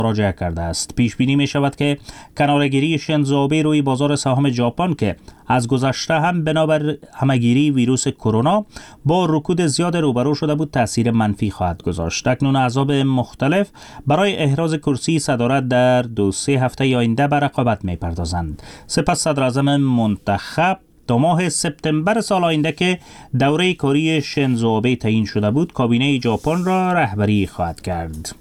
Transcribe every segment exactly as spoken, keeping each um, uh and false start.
مراجعه کرده است. پیش بینی می شود که کناره‌گیری شینزو آبه روی بازار سهام ژاپن که از گذشته هم بنابر همه‌گیری ویروس کرونا با رکود زیاد روبرو شده بود تاثیر منفی خواهد گذاشت. اکنون احزاب مختلف برای احراز کرسی صدارت در دو سه هفته آینده به رقابت می پردازند. سپس صدر اعظم منتخب تا ماه سپتامبر سال آینده که دوره کاری شینزو آبه تعیین شده بود کابینه ژاپن را رهبری خواهد کرد.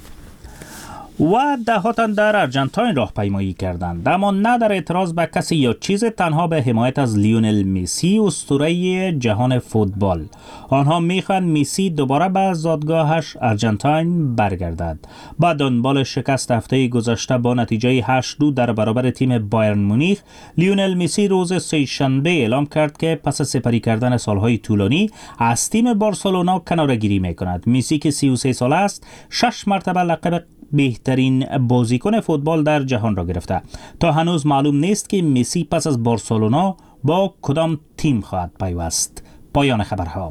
و دهها تن در ارجنتاین راهپیمایی کردند، اما نه در اعتراض به کسی یا چیز، تنها به حمایت از لیونل مسی اسطوره جهان فوتبال. آنها میخواهند مسی دوباره به زادگاهش ارجنتاین برگردد. با دنبال شکست هفته گذشته با نتیجه هشت دو در برابر تیم بایرن مونیخ، لیونل مسی روز سه‌شنبه اعلام کرد که پس سپری کردن سالهای طولانی از تیم بارسلونا کناره‌گیری میکند. مسی که سی و سه ساله است شش مرتبه لقب بهترین بازیکن فوتبال در جهان را گرفته. تا هنوز معلوم نیست که مسی پس از بارسلونا با کدام تیم خواهد پیوست. پایان خبرها.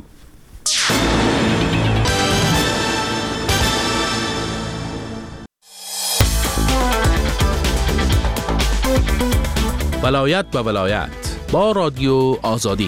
ولایت به ولایت با رادیو آزادی.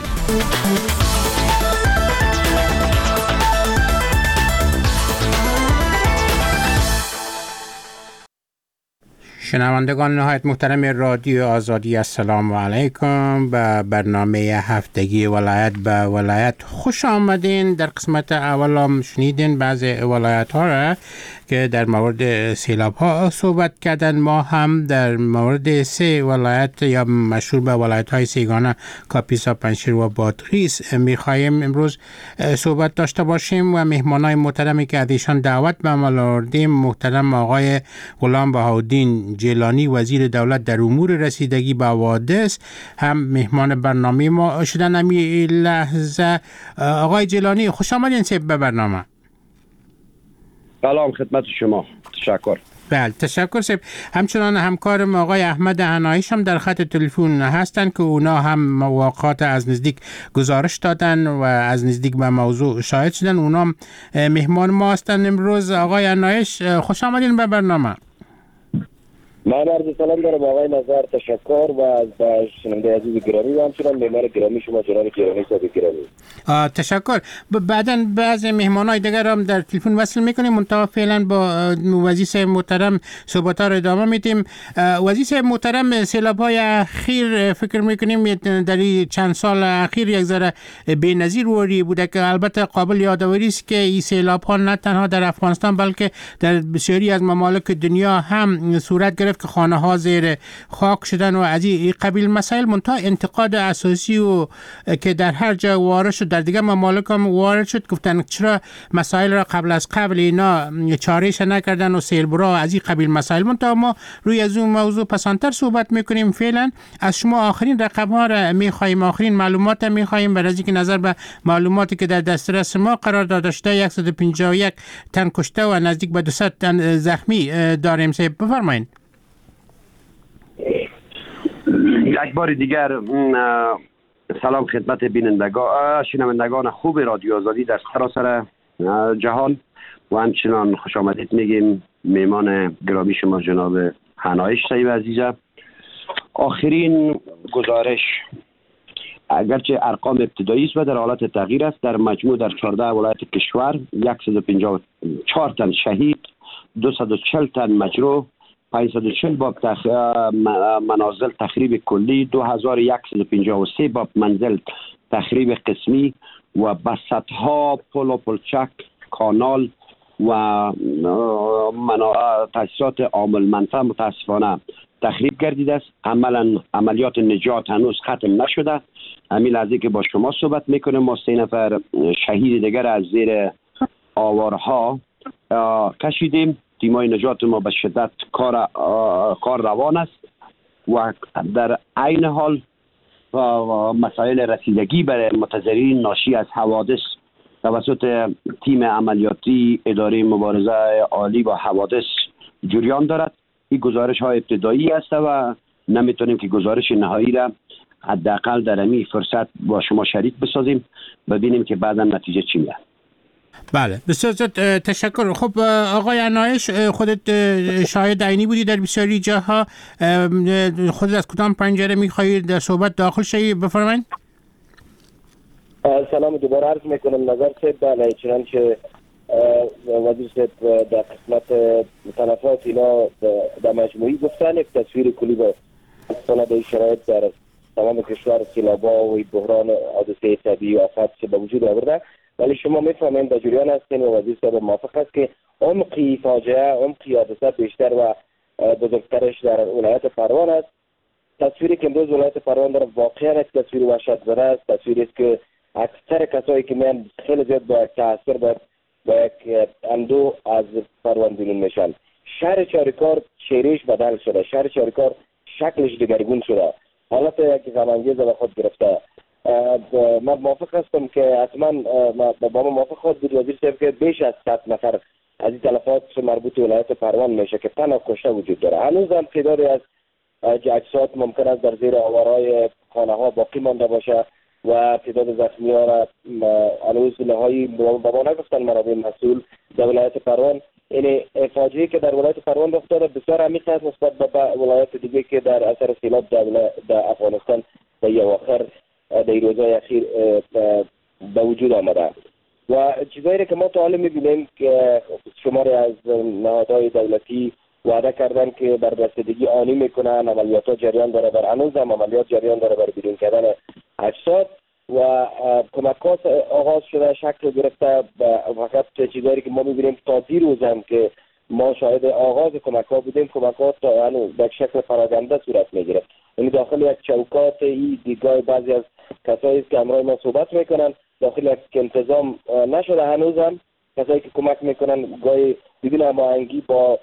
شنوندگان نهایت محترم رادیو آزادی، السلام علیکم. به برنامه هفتگی ولایت به ولایت خوش آمدین. در قسمت اول هم شنیدین بعضی ولایت ها را که در مورد سیلاب ها صحبت کردن. ما هم در مورد سه ولایت یا مشهور به ولایت های سیگانه، کاپیسا، پنجشیر و بادغیس میخواهیم امروز صحبت داشته باشیم و مهمانای محترمی که از ایشان دعوت به عمل آوردیم، محترم آقای غلام بهاءالدین جیلانی، وزیر دولت در امور رسیدگی به حوادث، هم مهمان برنامه ما شدن. امی لحظه آقای جیلانی خوش آمدین به برنامه. سلام خدمت شما. تشکر. بله تشکر سب. همچنان همکارم آقای احمد عنایش هم در خط تلفن هستند که اونا هم واقعات از نزدیک گزارش دادن و از نزدیک به موضوع شاهد شدن. اونا هم مهمان ما هستند امروز. آقای عنایش خوش آمدین به برنامه. من عرض سلام دارم آقای نظر، تشکر و از شنونده عزیز گرامی و همچنان مهمان گرامی شما جناب گرامی صاحب گرامی. تشکر. بعداً بعضی مهمانای دیگر هم در تلفن وصل میکنیم، منتها فعلا با وزیر محترم صحبت‌ها را ادامه میدیم. وزیر محترم، سیلاب‌های اخیر فکر میکنیم در چند سال اخیر یک ذره بی‌نظیر روی بوده که البته قابل یادآوری است که این سیلاب‌ها نه تنها در افغانستان بلکه در بسیاری از ممالک دنیا هم صورت گرفت که خانه ها زیر خاک شدن و از این قبیل مسائل. منتها انتقاد اساسی و که در هر جا وارد شد، در دیگه ممالک هم وارد شد، گفتن چرا مسائل را قبل از قبل اینا چارهش نکردن و سیلبرا از این قبیل مسائل. منتها ما روی از اون موضوع پسانتر صحبت میکنیم. فعلا از شما آخرین رقم ها را میخوایم، آخرین معلومات را میخوایم، برای اینکه نظر به معلوماتی که در دسترس ما قرار داده شده صد و پنجاه و یک تن کشته و نزدیک به دویست تن زخمی داریم. بفرمایید. یک بار دیگر سلام خدمت بینندگان شنوندگان خوب رادیو آزادی در سراسر جهان و همچنان خوش آمدید میگیم میمان گرامی شما جناب عنایش صاحب عزیزه. آخرین گزارش اگرچه ارقام ابتدایی است و در حالت تغییر است، در مجموع در چهارده ولایت کشور صد و پنجاه و چهار تن شهید، دویست و چهل تن مجروح، پانصد و چهل باب تخ... منازل تخریب کلی، دو هزار و صد و پنجاه و سه باب منزل تخریب قسمی و بسطها، پل و پلچک، کانال و منا... تاسیسات عامل منفعه متاسفانه تخریب گردیده است. عملا عملیات نجات هنوز ختم نشده. همین لحظه که با شما صحبت میکنیم ما سه نفر شهید دیگر از زیر آوارها کشیدیم. تیمای نجات ما به شدت کار کار روان است و در عین حال مسائل رسیدگی برای متضررین ناشی از حوادث توسط تیم عملیاتی اداره مبارزه عالی با حوادث جریان دارد. این گزارش های ابتدایی است و نمیتونیم که گزارش نهایی را حداقل در همین فرصت با شما شریک بسازیم، ببینیم که بعدا نتیجه چی میاد. بله بسیار زیاد تشکر. خب آقای عنایش، خودت شاهد عینی بودی در بسیاری جاها، خودت از کدام پنجره میخوایی در صحبت داخل شوی؟ بفرمایید. سلام دوباره عرض میکنم. نظر سید بله، چنانچه وزیر سید در قسمت تلفات اینا در مجموعی گفتن، یک تصویر کلی به سند شرایط در تمام کشور، سیلاب‌ها و بحران حادثه طبیعی و آفات که به وجود آورده، ولی شما میفهمین در جریان هستین و وزیر صاحب موافق است که عمقی فاجعه، عمقی حادثه بیشتر و بزرگترش در ولایت پروان است. تصویری که امروز ولایت پروان داره واقعا یک تصویر وحشت زده است. تصویری است که اکثر کسایی که میان خیلی زیاد با تاثیر بر با یک اندو از پروان بیرون میشن. شهر چاریکار چهرهش بدل شده، شهر چاریکار شکلش دگرگون شده، حالت یک غم‌انگیز به خود گرفته. من موافق هستم که حتما با ما موافق خود بود وزیر صاحب که بیش از صد نفر از این تلفات مربوط به ولایت پروان میشه که تن و کشته وجود داره. هنوز هم تعدادی از اجساد ممکن است در زیر آوارهای خانه ها باقی مانده باشه و تعداد زخمی ها را هنوز نهایی به ما نگفتن منابع مسئول در ولایت پروان. این فاجعه‌ای که در ولایت پروان رخ داده بسیار عمیق است نسبت به ولایت دیگه که در اثر سیلاب در افغانستان در اواخر در روزهای اخیر به وجود آمده و چیزایی که ما تا حالا می‌بینیم که شماری از نهادهای دولتی وعده کردن که بر رسیدگی آنی میکنن، عملیات ها جریان داره، بر هنوز هم عملیات جریان داره بر بیرون کردن اجساد و کمکات آغاز شده، شکل گرفته. فقط چیزایی که ما می‌بینیم تا دیروز هم که ما شاهد آغاز کمک‌ها بودیم، کمکات در شکل پراگنده صورت می‌گرفت. یعنی داخل یک چوکات ای دیگاه بعضی از کسایی که همراه ما صحبت میکنن داخل یک انتظام نشده. هنوز هم کسایی که کمک میکنن گاهی بدون هماهنگی با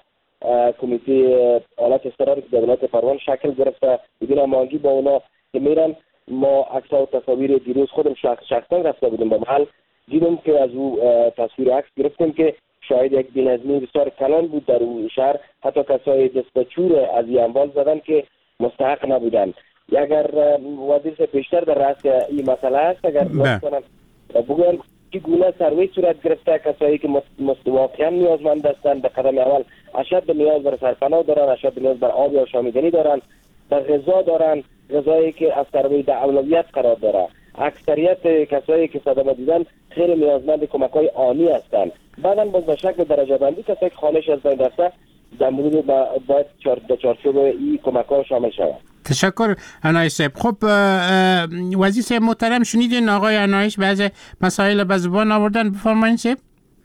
کمیته حالت اضطراری که در ولایت پروان شکل گرفته، بدون هماهنگی با اونا که میرن. ما عکس‌ها و تصاویر دیروز خودم شخص شخصا رفته بودم به محل، دیدم که از او تصویر عکس گرفتیم که شاید یک بی‌نظمی بسیار کلان بود در اون شهر. حتی کسایی دست به چور از این اموال زدن که مستحق نبودن. اگر وزیر بیشتر در رأس این مسئله است، اگر مثلا بگوین که گونه سروی صورت گرفته، کسایی که واقعا نیازمند هستند به قدم اول اشد نیاز بر سرپناه دارن، اشد نیاز بر آب یا آشامیدنی دارن، بر غذا دارن، غذایی که از سروی در اولویت قرار داره. اکثریت کسایی که صدمه دیدن خیلی نیازمند کمک‌های آنی هستند. بعداً باز به شکل درجه بندی کسایی که خانه‌اش از بین رفته در مورد باید در چارچوب این کمک‌ها شامل شود. تشکر عنایش صاحب. خب وزیر صاحب محترم، شنیدین آقای عنایش بعض مسائل به زبان آوردن، بفرمایید صاحب.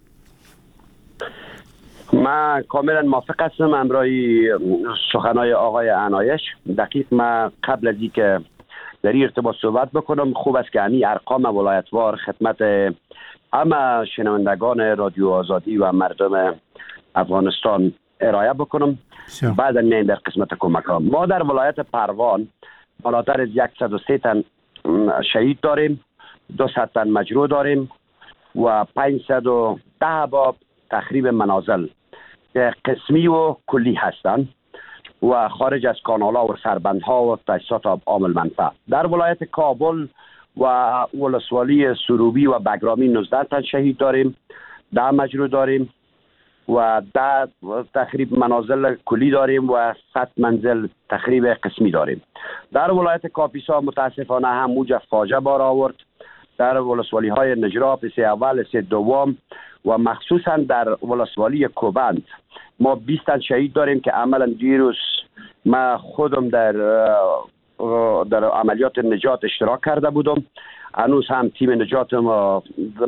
من کاملا موافق هستم امرای سخنای آقای عنایش. دقیق من قبل از اینکه در این ارتباط صحبت بکنم، خوب است که همین ارقام ولایتوار خدمت همه شنوندگان رادیو آزادی و مردم افغانستان ارائه بکنم. بعد میایم در قسمت کمک ها. ما در ولایت پروان بالاتر از صد و سه تن شهید داریم، دویست تن مجروح داریم و پانصد و ده باب تخریب منازل که قسمی و کلی هستند و خارج از کانال‌ها و سربندها و تاسیسات آب عامل منفعه. در ولایت کابل و ولسوالی سروبی و بگرامی نوزده تن شهید داریم، ده مجروح داریم و ده تخریب منازل کلی داریم و صد منزل تخریب قسمی داریم. در ولایت کاپیسا متاسفانه هم موج فاجعه بار آورد. در ولسوالی های نجرا، پس اول، پس دوم و مخصوصا در ولسوالی کوبند ما بیست تن شهید داریم که عملا دیروز من خودم در در عملیات نجات اشتراک کرده بودم. هنوز هم تیم نجات ما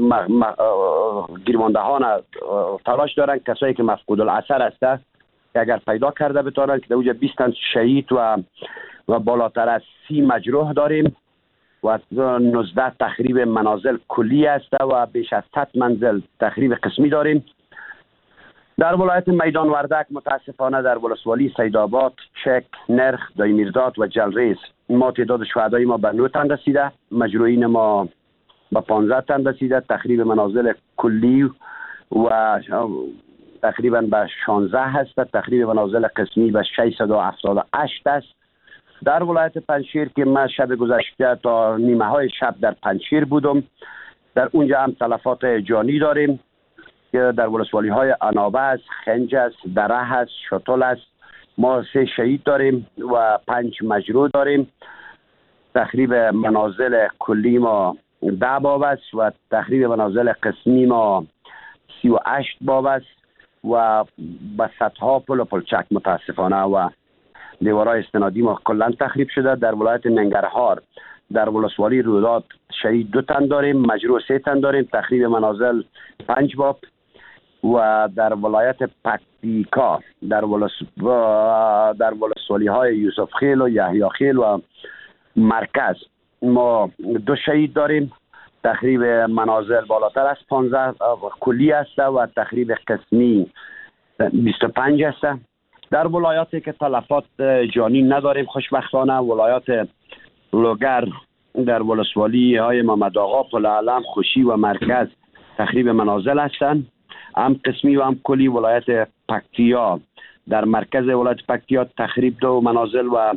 گیرماندهان تلاش دارن، کسایی که مفقود الاثر هستند که اگر پیدا کرده بتونن، که در اونجا بیست تن شهید و و بالاتر از سی مجروح داریم و نوزده تخریب منازل کلی است و بیش از صد منزل تخریب قسمی داریم. در ولایت میدان وردک متاسفانه در ولسوالی سیدآباد، چک، نرخ، دایمیرداد و جلریز ما تعداد شهدای ما به نه تن رسیده، مجروحین ما به پانزده تن رسیده، تخریب منازل کلی و تقریبا به شانزده هست، تخریب منازل قسمی به ششصد و هفتاد و هشت است. در ولایت پنجشیر که من شب گذشته تا نیمه های شب در پنجشیر بودم، در اونجا هم تلفات جانی داریم. که در ولسوالی های انابه است، خنج است، دره است، شتل است. ما سه شهید داریم و پنج مجروح داریم. تخریب منازل کلی ما ده باب است و تخریب منازل قسمی ما سی و هشت باب است و به صدها پل و پلچک متاسفانه و دیوارهای استنادی ما کلا تخریب شده. در ولایت ننگرهار در ولسوالی روداد شهید دو تن داریم، مجروح سه تن داریم، تخریب منازل پنج باب. و در ولایت پکتیکا در ولس در ولسوالی های یوسف خیل و یحیی خیل و مرکز ما دو شهید داریم، تخریب منازل بالاتر از پانزده کلی است و تخریب قسمی بیست و پنج است. در ولایاتی که تلفات جانی نداریم خوشبختانه ولایات لوگر در ولسوالی های محمد آقا، پل علم، خوشی و مرکز تخریب منازل هستند، هم قسمی و هم کلی. ولایت پکتیا در مرکز ولایت پکتیا تخریب دو منازل و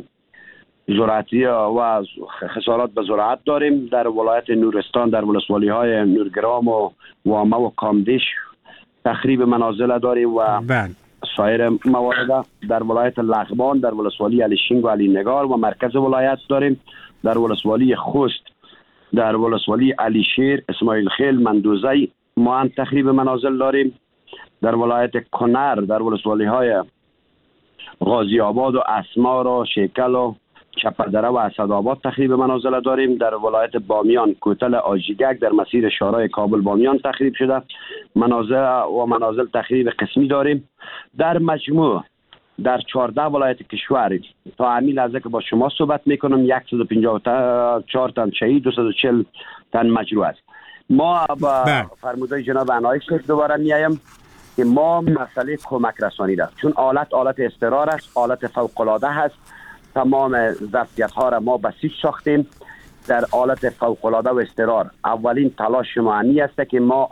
زراعتی و خسارات به زراعت داریم. در ولایت نورستان در ولسوالی های نورگرام و وامه و کامدیش تخریب منازل داریم و بله. سایر موارد. در ولایت لغمان در ولسوالی علی شینگ و علی نگار و مرکز ولایت داریم. در ولسوالی خوست در ولسوالی علی شیر، اسماعیل خیل، مندوزی ما هم تخریب منازل داریم. در ولایت کنر در ولسوالی های غازی آباد و اسمار و شیکل و چپردره و اسدآباد تخریب منازل داریم. در ولایت بامیان کوتل آجیگک در مسیر شارع کابل بامیان تخریب شده منازل و منازل تخریب قسمی داریم. در مجموع در چهارده ولایت کشور تا همین لحظه که با شما صحبت میکنم صد و پنجاه و چهار تن شهید، دویست و چهل تن مجروح است. ما با فرمودهای جناب انایی شیخ دوباره میایم که ما مسئله کمک رسانی داریم، چون آلت آلت اضطرار است، آلت فوق العاده هست. تمام ظرفیت ها را ما بسیج ساختیم در آلت فوق العاده و اضطرار. اولین تلاش ما همی است که ما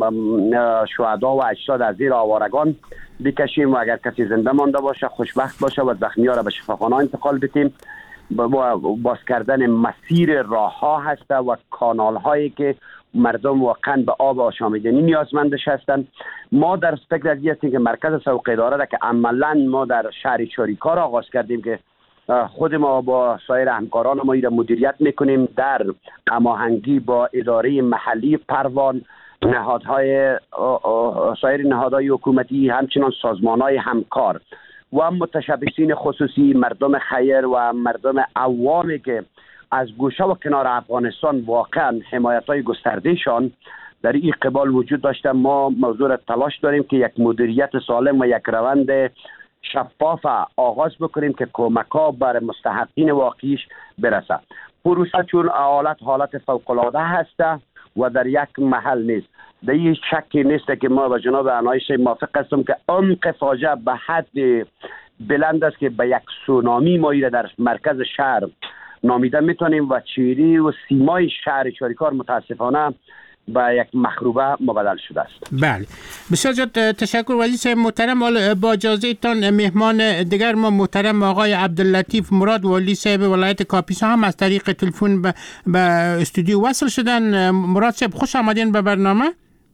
شهدا و اجساد از زیر آوارگان بکشیم و اگر کسی زنده مانده باشه خوشبخت باشه و زخمی ها را به شفاخانه انتقال بدیم. با باز کردن مسیر راه ها هست و کانال هایی که مردم واقعا به آب آشامیدنی نیازمندش هستند. ما در فکر از هستیم که مرکز سوق اداره را که عملا ما در شهر چاریکار آغاز کردیم که خود ما با سایر همکاران ما را مدیریت میکنیم در هماهنگی با اداره محلی پروان، نهادهای سایر نهادهای حکومتی، همچنان سازمانهای همکار و متشبثین خصوصی، مردم خیر و مردم عوامی که از گوشه و کنار افغانستان واقعا حمایت‌های گستردهشان در این قبال وجود داشته. ما موضوع تلاش داریم که یک مدیریت سالم و یک روند شفاف آغاز بکنیم که کمک‌ها بر مستحقین واقعیش برسه. پروسه چون حالت حالت فوق‌العاده هست و در یک محل نیست. در این شکی نیست که ما با جناب انایش موافق هستم که عمق فاجعه به حد بلند است که به یک سونامی ما را در مرکز شهر نامیده میتونیم و چهره و سیمای شهر چاریکار متاسفانه به یک مخروبه مبدل شده است. بله، بسیار زیاد تشکر وزیر صاحب محترم. با اجازه تان مهمان دیگر ما محترم آقای عبداللطیف مراد والی صاحب ولایت کاپیسا هم از طریق تلفن به, به استودیو وصل شدن. مراد صاحب خوش آمدین به برنامه.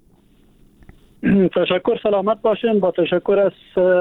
تشکر، سلامت باشین. با تشکر از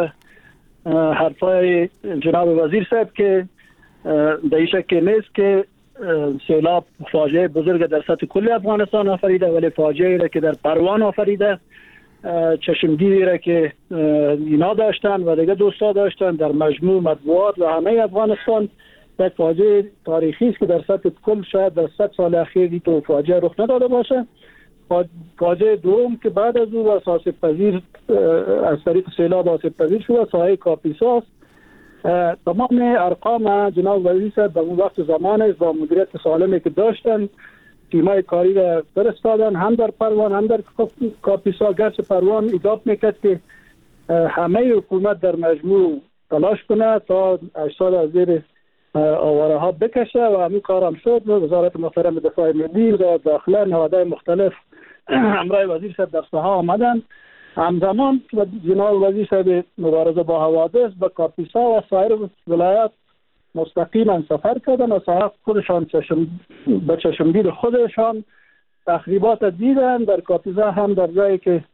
حرفای جناب وزیر صاحب که در این شک نیست که سیلاب فاجعه بزرگ در سطح کل افغانستان آفریده، ولی فاجعه را که در پروان آفریده، چشمگیری را که اینا داشتن و دیگه دوستا داشتن در مجموع مطبوعات و همه افغانستان، یک فاجعه تاریخی است که در سطح کل شاید در صد سال اخیر تو فاجعه رخ نداده باشه. فاجعه دوم که بعد از او و آسیب پذیر از طریق سیلاب آسیب پذیر شده ساحل کاپیسا است. تمام ارقام جناب وزیر صاحب در اون وقت زمانه با مدیریت سالمی که داشتن تیمای کاری را فرستادن هم در پروان هم در کاپیسا. گرچه پروان ایجاب میکرد که همه حکومت در مجموع تلاش کنه تا اجساد از زیر آواره ها بکشه و همین کار هم شد. وزارت محترم دفاع ملی و داخله نهادهای مختلف همراه وزیر صاحب در ساحه آمدن. همزمان جناب وزیر صاحب مبارزه با حوادث به کاپیسا و سایر ولایات مستقیما سفر کردن و ساحه خودشان چشم به چشمدید خودشان تخریبات دیدن. در کاپیسا هم در جایی که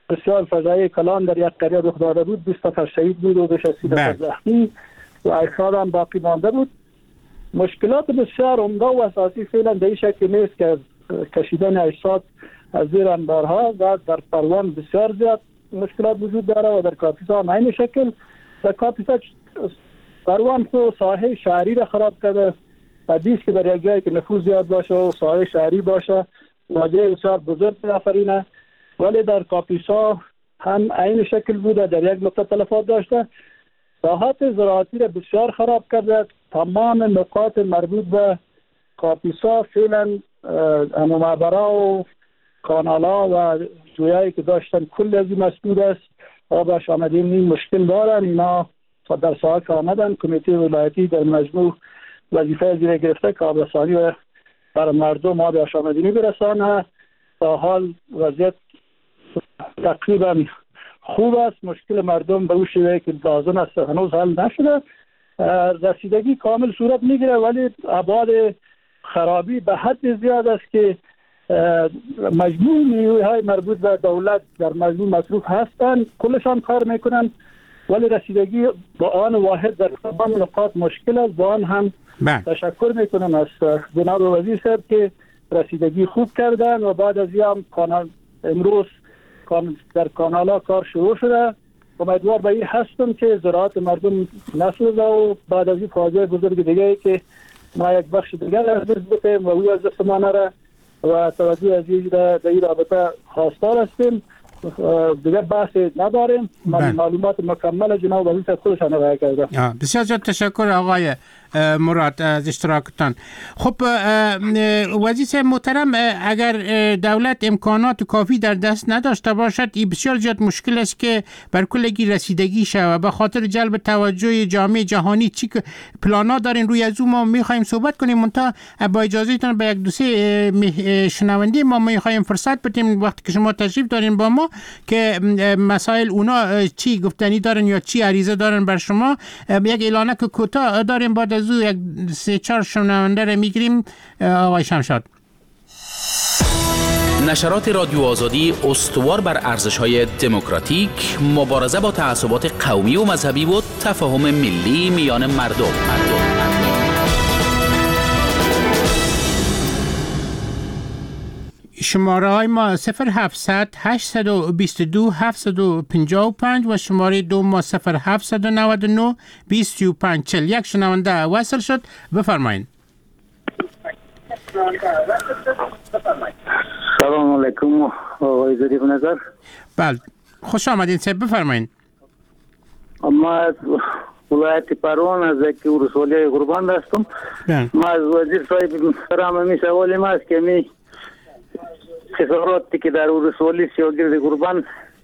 بسیار فجایع کلان در یک قریه رخ داده بود. بیست نفر شهید بود و بیش از سی نفر زخمی و اجساد هم باقی مانده بود. مشکلات بسیار عمده و اساسی فعلا در این شکل نیست که کشیدن اجساد از زیر انبارها و در پروان بسیار زیاد مشکلات وجود داره و در کاپیسا هم این شکل. در کاپیسا پروان تو ساحه شهری را خراب کرده. حدیث که در یک جایی که نفوذ زیاد باشه و ساحه شهری باشه واجه بسیار بزرگ آفرینه، ولی در کاپیسا هم این شکل بوده، در یک نقطه تلفات داشته. ساحات زراعتی را بسیار خراب کرده. تمام نقاط مربوط به کاپیسا فعلا معبرها و کانالا و جویایی که داشتن کل از این مسدود است. آبش آمدین این مشکل دارن. اینا در ساحات آمدن. کمیته ولایتی در مجموع وظیفه زیر گرفته که آبرسانی و بر مردم آب آشامدنی برسانه. تا حال وضعیت تقریبا خوب است. مشکل مردم به اون شیوه که لازم است هنوز حل نشده. رسیدگی کامل صورت میگیره، ولی ابعاد خرابی به حد زیاد است که مجموع نیروهای مربوط به دولت در مجموع مصروف هستند، کلشان کار میکنن، ولی رسیدگی با آن واحد در تمام نقاط مشکل است. با آن هم بله. تشکر میکنم از جناب وزیر صاحب که رسیدگی خوب کردن و بعد از این کانال امروز در کانالا کار شروع شده. امیدوار به این هستم که زراعت مردم نسوزه و بعد از این فاجعه بزرگ دیگه که ما یک بخش دیگر از دست بکنیم و او از دست ما نره و توجه از این در این رابطه خواستار هستیم. دیگه بحث نداریم. معلومات مکمل جناب وزیر صاحب خودشان ارائه کردن. بسیار زیاد تشکر آقای مراد از اشتراکتان. خب وزیر صاحب محترم، اگر دولت امکانات کافی در دست نداشته باشد این بسیار زیاد مشکل است که بر کلگی رسیدگی شود. به خاطر جلب توجه جامعه جهانی چی پلانا دارین روی از ما میخوایم صحبت کنیم. منتها با اجازهتون به یک دو سه شنونده ما میخوایم فرصت بدیم وقتی که شما تشریف دارین با ما که مسائل اونا چی گفتنی دارن یا چی عریضه دارن بر شما. یک اعلانه که کوتاه داریم، بعد از او یک سه چهار شنونده رو میگیریم. آقای شمشاد. نشرات رادیو آزادی استوار بر ارزش‌های دموکراتیک، مبارزه با تعصبات قومی و مذهبی و تفاهم ملی میان مردم. مردم. شماره های ما صفر هفتصد هشتصد و بیست و دو هفتصد و پنجاه و پنج و شماره دو ما صفر هفتصد و نود و نه بیست و پنج چهل. یک شنونده وصل شد، بفرمایید. سلام علیکم آقای ظریف نظر. بله خوش آمدین صاحب، بفرمایید. ما از ولایت پروان از یک ولسوالی قربان هستم. ما از وزیر صاحب سلام می سوالیم است که می خساراتی که در ولسوالی سیاگرد قربان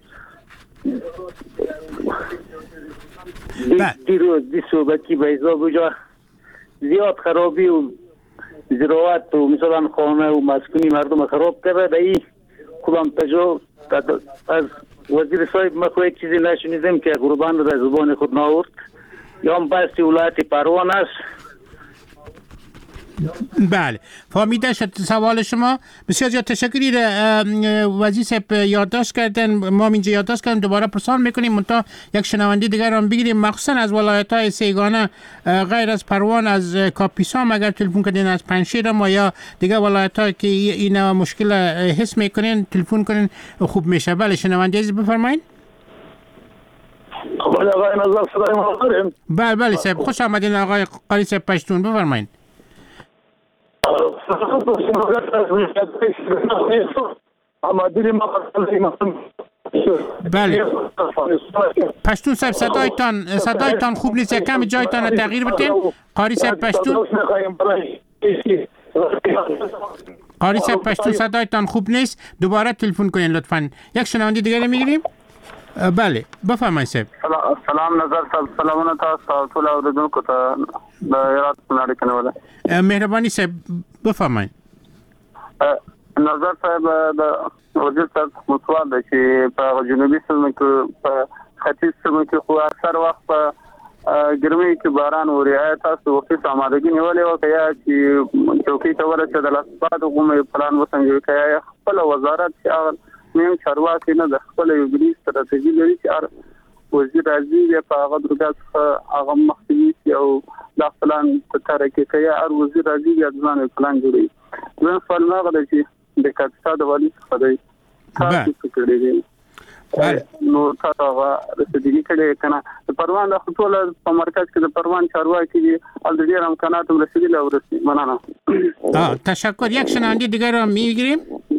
دیروز دی صحبتی به حساب وجا زیاد خرابی و زراعت و مثلا خانه و مسکونی مردم خراب کرده. در این کدام تجربه از وزیر صاحب ما کوئی چیزی نشنیدیم که قربان را زبان خود ناورد. یا هم بحث ولایت پروان است. بله فهمیده شد سوال شما. بسیار زیاد تشکری وزیر صاحب یادداشت کردن، ما اینجا یادداشت کردیم، دوباره پرسان میکنیم. منتها یک شنونده دیگر هم بگیریم، مخصوصا از ولایت های سیگانه غیر از پروان، از کاپیسا اگر تلفن کردین، از پنشیر ما یا دیگر ولایت های که این مشکل حس میکنین تلفن کنین خوب میشه. بله شنونده عزیز بفرمایید. بله بله صاحب خوش آمدین آقای قاری صاحب پشتون، بفرمایید. بله پشتون صاحب صدایتان صدایتان خوب نیست، کمی جایتان رو تغییر بدین. قاری صاحب پشتون قاری صاحب پشتون صدایتان خوب نیست، دوباره تلفن کنین لطفاً. یک شنونده دیگه میگیریم. بله بفرمایید صاحب. سلام نظر صاحب، سلامونه تاسو ټول اوریدونکو ته د هرات نړۍ کې ولا مهرباني صاحب بفرمایید. نظر صاحب د وزیر صاحب متوال دی چې په جنوبي سیمه کې په ختیځ سیمه کې خو اکثر وخت په ګرمۍ کې باران اوري. تاسو وختي آمادګي نیولې او کیا چې چوکۍ ته ورسېدل، بعد کومه پلان وسنګوي کیا خپل وزارت چې مهم چارواکي نه د خپل یو ملي ستراتیژي لري چې وزیر راځي یا په هغه درګه هغه مخکې او دا پلان تر کې کوي هر وزیر راځي یا ځان پلان جوړي نو فعال نه غواړي چې د کاټسا د والی څخه دی تاسو کړی دی نو تاسو هغه رسېدلی کړي کنه د پروان د خپل په مرکز کې د پروان چارواکي دي ال دې امکانات هم رسېدلي او رسېدلي مننه آه تشکر. یک شنونده دیگر را میگیریم.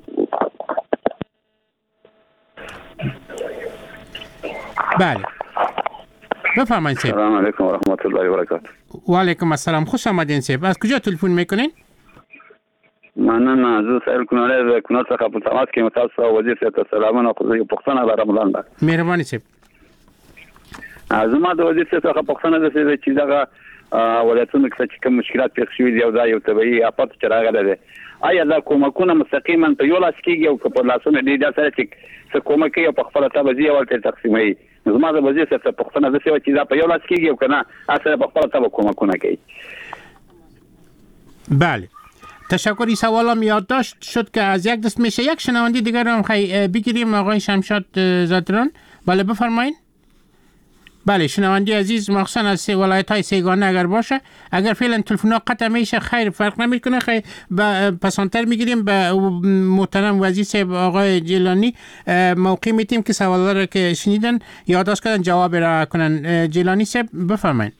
بله بفرمایید. سلام علیکم و رحمت الله و برکاته. و علیکم السلام. خوش آمدین صاحب. از کجا تلفن میکنین؟ مننه زه سائل کناله د کنات څخه په تماس کې متاسف وزیر ته سلامونه خو یو پښتنه د رمضان ده. مهرباني صاحب. زما د وزیر څخه پښتنه ده چې دغه ولایتونو کې چې کوم مشکلات پیښ شوي دي او دا یو طبيعي آفت چې راغلی دی آیا دا کومکونه مستقیما په یو لاس کېږي او په لاسونه دي دا سره چې څه کومک کوي په خپل تبعیض ورته تقسیموي زما د وزیر څخه پښتنه ده چې دا په یو لاس کېږي او کنه اصله په خپل تبع کومکونه کوي. بله تشکری. سوالم یادداشت شد که از یک دست میشه. یک شنونده دیگر هم خیلی بگیریم آقای شمشاد زادران. بله بفرمایید. بله شنونده عزیز مخصوصا از سه ولایت های سیگانه اگر باشه اگر فعلا تلفن قطع میشه خیر فرق نمیکنه خیلی پسانتر میگیریم به محترم وزیر صاحب آقای جیلانی موقع میتیم که سوالا رو که شنیدن یادداشت کردن جواب را کنن. جیلانی صاحب بفرمایید.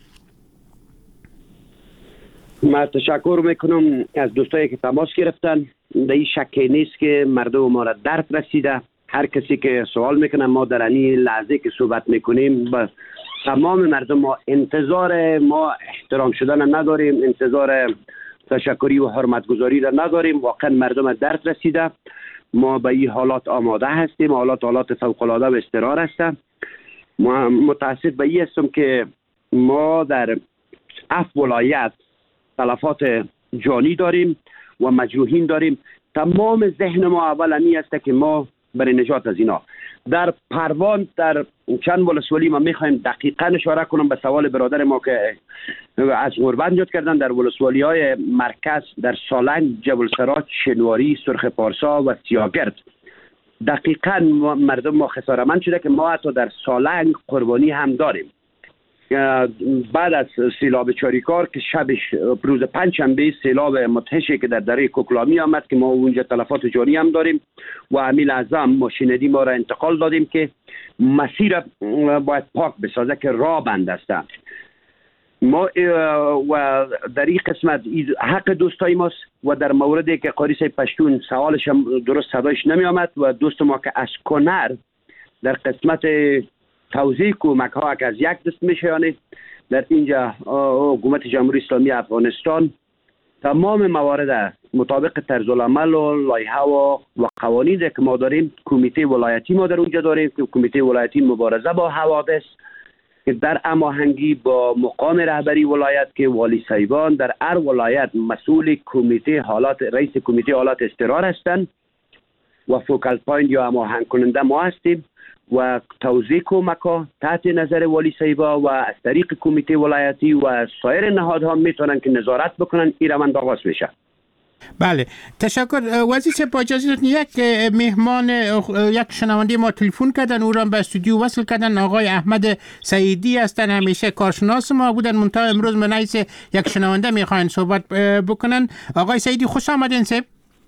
من تشکر میکنم از دوستایی که تماس گرفتن. در این شکی نیست که مردم ما را درد رسیده. هر کسی که سوال میکنه ما در این لحظه که صحبت میکنیم با تمام مردم ما انتظار ما احترام شدن نداریم، انتظار تشکری و حرمتگذاری را نداریم. واقعا مردم درد رسیده. ما به این حالات آماده هستیم. حالات حالات فوق‌العاده و اضطرار هستند. ما متاسف به این هستم که ما در اف ولایت تلفات جانی داریم و مجروحین داریم. تمام ذهن ما اول امی است که ما برای نجات از اینا در پروان در چند ولسوالی ما میخوایم دقیقاً اشاره کنم به سوال برادر ما که از غربت جد کردن در ولسوالی های مرکز در سالنگ، جبل سراج، شنواری، سرخ پارسا و سیاگرد. دقیقاً مردم ما خسارمند شده که ما حتی در سالنگ قربانی هم داریم. بعد از سیلاب چاریکار که شبش روز پنجشنبه سیلاب مدهشی که در دره کوکلامی آمد که ما اونجا تلفات جانی هم داریم و امیل اعظم ماشیندی ما را انتقال دادیم که مسیر باید پاک بسازه که راه بند است. ما و در این قسمت حق دوستای ماست و در موردی که قاری صاحب پشتون سوالش درست صدایش نمی آمد و دوست ما که از کنر در قسمت توزیع کمک ها که از یک دست میشه در اینجا حکومت جمهوری اسلامی افغانستان تمام موارد مطابق طرز العمل و لایحه و قوانین که ما داریم کمیته ولایتی ما در اونجا داریم که کمیته ولایتی مبارزه با حوادث که در هماهنگی با مقام رهبری ولایت که والی صاحبان در هر ولایت مسئول کمیته حالات رئیس کمیته حالات اضطرار هستند و فوکال پوینت یا هماهنگ کننده ما هستیم و توزیع کمک‌ها تحت نظر والی صاحبا و از طریق کمیته ولایتی و سایر نهادها میتونن که نظارت بکنن. این روند آغاز بشه. بله تشکر. وزیر صاحب با اجازه یک مهمان یک شنونده ما تلفن کردن او را به استودیو وصل کردن. آقای احمد سعیدی هستن، همیشه کارشناس ما بودن منتها امروز به نحیث یک شنونده میخواین صحبت بکنن. آقای سعیدی خوش آمدین صاحب.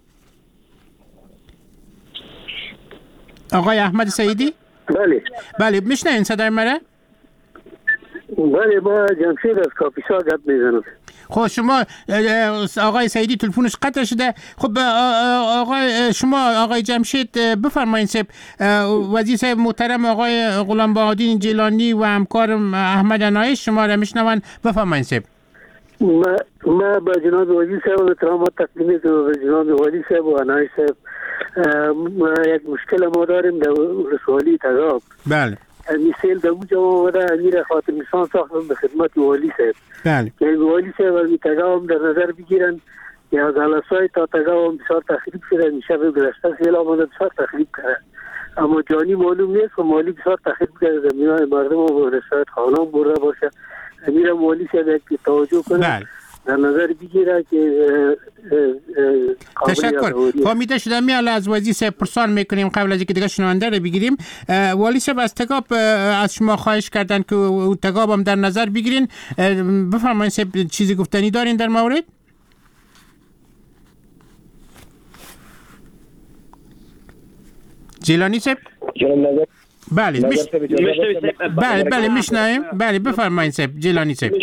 آقای احمد سعیدی بله بله میشنین صدای مرا؟ بله با جمشید از کاپیسا گپ میزنم. خب شما آقای سعیدی تلفنش قطع شده. خب آقای شما آقای جمشید بفرمایید صاحب. وزیر صاحب محترم آقای غلام بهادین جیلانی و همکارم احمد عنایش شما را میشنون. بفرمایید صاحب. ما ما با جناب وزیر صاحب احترامات تقدیم کنم به جناب وزیر صاحب و عنایش صاحب. یک مشکل ما داریم در ولسوالی تگاب. بله. مثال در اونجا آمده امیر خاطر نشان ساختم به خدمت والی صاحب. بله. که والی صاحب از تگاب در نظر بگیرن یا جلسای تا تگاب بسیار تخریب شده. میشه به گذشته سیلاب آمده بسیار تخریب کرده. اما جانی معلوم نیست و مالی بسیار تخریب کرده. زمینای مردم و رسایت خانان برده باشه. امیر والی صاحب یک توجه کنه. بله. در نظر بگیره که تشکر. فهمیده شده. میاله از وزیر صاحب پرسان میکنیم قبل از اینکه دیگه شنونده رو بگیریم. والی صاحب از تگاب از شما خواهش کردن که تگاب هم در نظر بگیرین. بفرمایید صاحب، چیزی گفتنی دارین در مورد؟ جیلانی صاحب؟ بله میش... بله بله میشنویم. بله بفرمایید صاحب. جیلانی صاحب.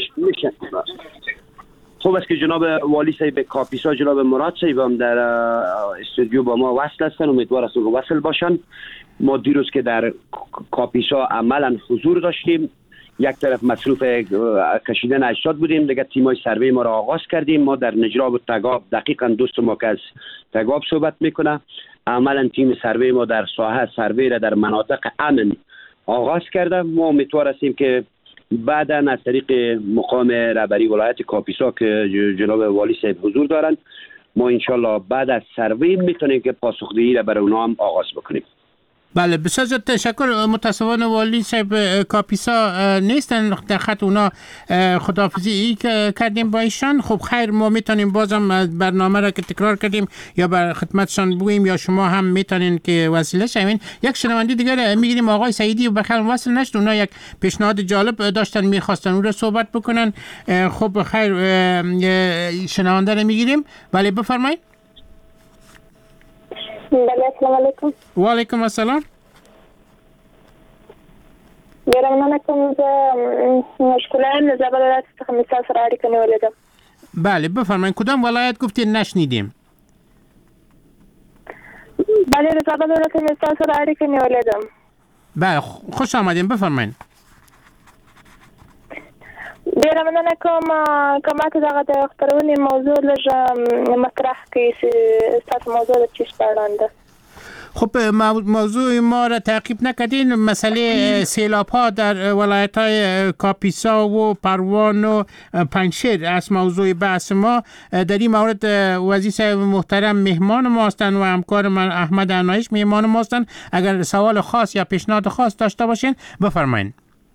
خوب است که جناب والی صاحب کاپیسا جناب مراد صاحب هم در استودیو با ما وصل هستن. امیدوار هستم که وصل باشن. ما دیروز که در کاپیسا عملا حضور داشتیم، یک طرف مصروف کشیدن اجساد بودیم، دیگه تیمای سروی ما را آغاز کردیم. ما در نجراب و تگاب، دقیقاً دوست ما که از تگاب صحبت میکنه، عملا تیم سروی ما در ساحه سروی را در مناطق امن آغاز کرده. ما امیدوار هستیم که بعدا از طریق مقام رهبری ولایت کاپیسا که جناب والی صاحب حضور دارند، ما انشالله بعد از سروی میتونیم که پاسخدهی را برای اونا هم آغاز بکنیم. بله بسیار زیاد تشکر. متاسفانه والی صاحب کاپیسا نیستن در خط، اونا خداحافظی کردیم با ایشان. خب خیر، ما میتونیم بازم برنامه را که تکرار کردیم یا بر خدمتشان بگوییم یا شما هم میتونین که وسیله شوین. یک شنونده دیگر میگیریم، آقای سعیدی و بخیر وصل نشد. اونا یک پیشنهاد جالب داشتن، میخواستن اون را صحبت بکنن. خب خیر، شنونده را میگیریم. بله بفرمایید. بله السلام علیکم. و علیکم السلام. ډېره مننه کوم. زه ښکلا یم، زه ولایت څخه مې ستاسو سره اړیکه نیولې ده. بله بفرمایید. کدام ولایت گفتید؟ نشنیدیم. بله د زابل ولایت مې ستاسو سره اړیکه نیولې ده. بله خوش آمدین، بفرمایید. ډېره مننه کوم که ماته دغه د خپرونې موضوع لږ مطرح کړئ چې ستاسو موضوع د چیش په اړه ده. خب موضوع ما را تعقیب نکردین. مسئله سیلاب ها در ولایت های کاپیسا و پروان و پنجشیر از موضوع بحث ما. در این مورد وزیر صاحب محترم مهمان ما هستند و همکار من احمد عنایش مهمان ما هستند. اگر سوال خاص یا پیشنهاد خاص داشته باشین بفرمایید.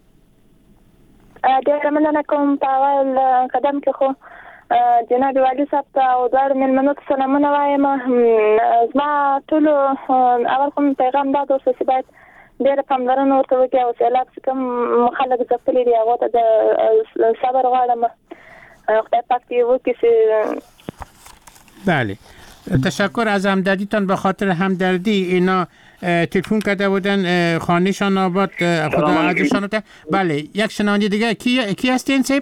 ډېره مننه کوم. په اول قدم کې خو جناب والی صاحب ته او دواړو مېلمنو ته سلامونه وایم. زما ټولو اول کوم پیغام دا دی چې باید ډېره پاملرنه ورته وکړي او سیلاب چې کوم خلک ځپلي دي هغو ته د صبر غواړم. خدای پاک دې وکړي چې بله. تشکر از همدردیتان. به خاطر همدردی اینا تلفن کرده بودن، خانهشان آباد، خدا عزشان. بله یک شنونده دیگه. کی کی هستین صاحب؟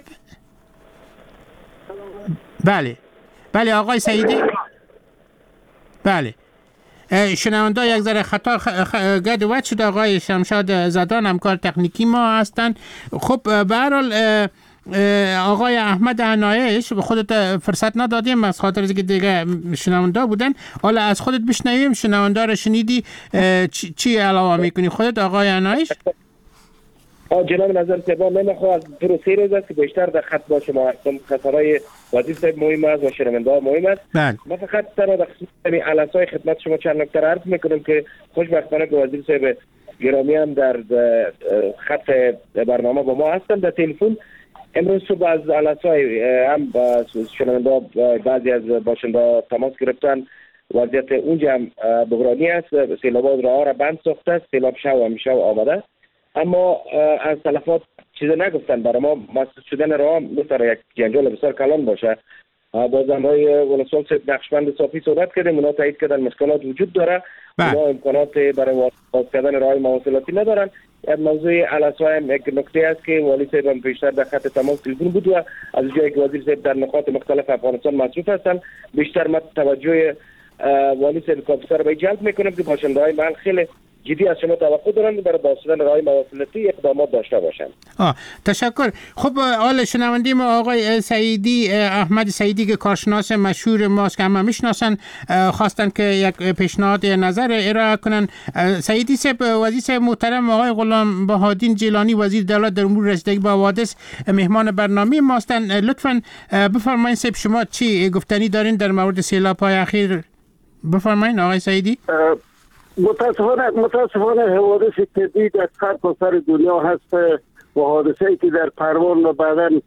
بله بله آقای سعیدی. بله شنونده یک ذره خطا گرد وقت شده. آقای شمشاد زدان همکار تکنیکی ما هستند. خب به هر حال آقای احمد عنایش خودت فرصت ندادیم از خاطر اینکه دیگه شنونده بودن. حالا از خودت بشنویم. شنونده رو شنیدی، چی, چی علاوه میکنی خودت آقای عنایش؟ جناب نظر صاحب، من نمیخوام از پروسه روز است که بیشتر در خط با شما هستم. خطرهای وزیر صاحب مهم است و شنونده ها مهم است. من فقط تنها در خصوص علاسای خدمت شما چند نکته عرض میکنم که خوشبختانه که وزیر صاحب گرامی هم در خط برنامه با ما هستن. در تلفن امروز صبح از علاسای هم با شنونده بعضی از باشنده تماس گرفتن. وضعیت اونجا هم بحرانی است. سیلاب راه را بند ساخته است. سیلاب شو هم شو آمده، اما از تلفات چیزی نگفتن. برای ما مسدود شدن راه مثل یک جنجال بسیار کلان باشه. با زنهای ولسوال نقشبند صافی صحبت کردیم، اونا تایید کردن مشکلات وجود داره، اونا امکانات برای باز کردن راه مواصلاتی ندارن. یک موضوع علاسای هم یک نکته است که والی صاحب هم بیشتر در خط تماس تلفن بود و از جایی که وزیر صاحب در نقاط مختلف افغانستان مصروف هستن، بیشتر ما توجه والی صاحب کاپیسا را به جلب میکنم که باشنده‌های محل خیلی جدی از شما توقع دارند برای باز شدن راه مواصلاتی اقدامات داشته باشند. آه تشکر. خب حال شنوندی ما آقای سعیدی، احمد سعیدی که کارشناس مشهور ماست که همه میشناسن، خواستن که یک پیشنهاد نظر ارائه کنن. سعیدی صاحب، وزیر صاحب محترم آقای غلام بهادین جیلانی وزیر دولت در امور رسیدگی به حوادث مهمان برنامه ما هستند. لطفاً بفرمایید صاحب شما چی گفتنی دارین در مورد سیلاب‌های اخیر؟ بفرمایید آقای سعیدی. متاسفانه متاسفانه حوادث طبیعی در سر تا سر دنیا هست و حادثه‌ای که در پروان و بعداً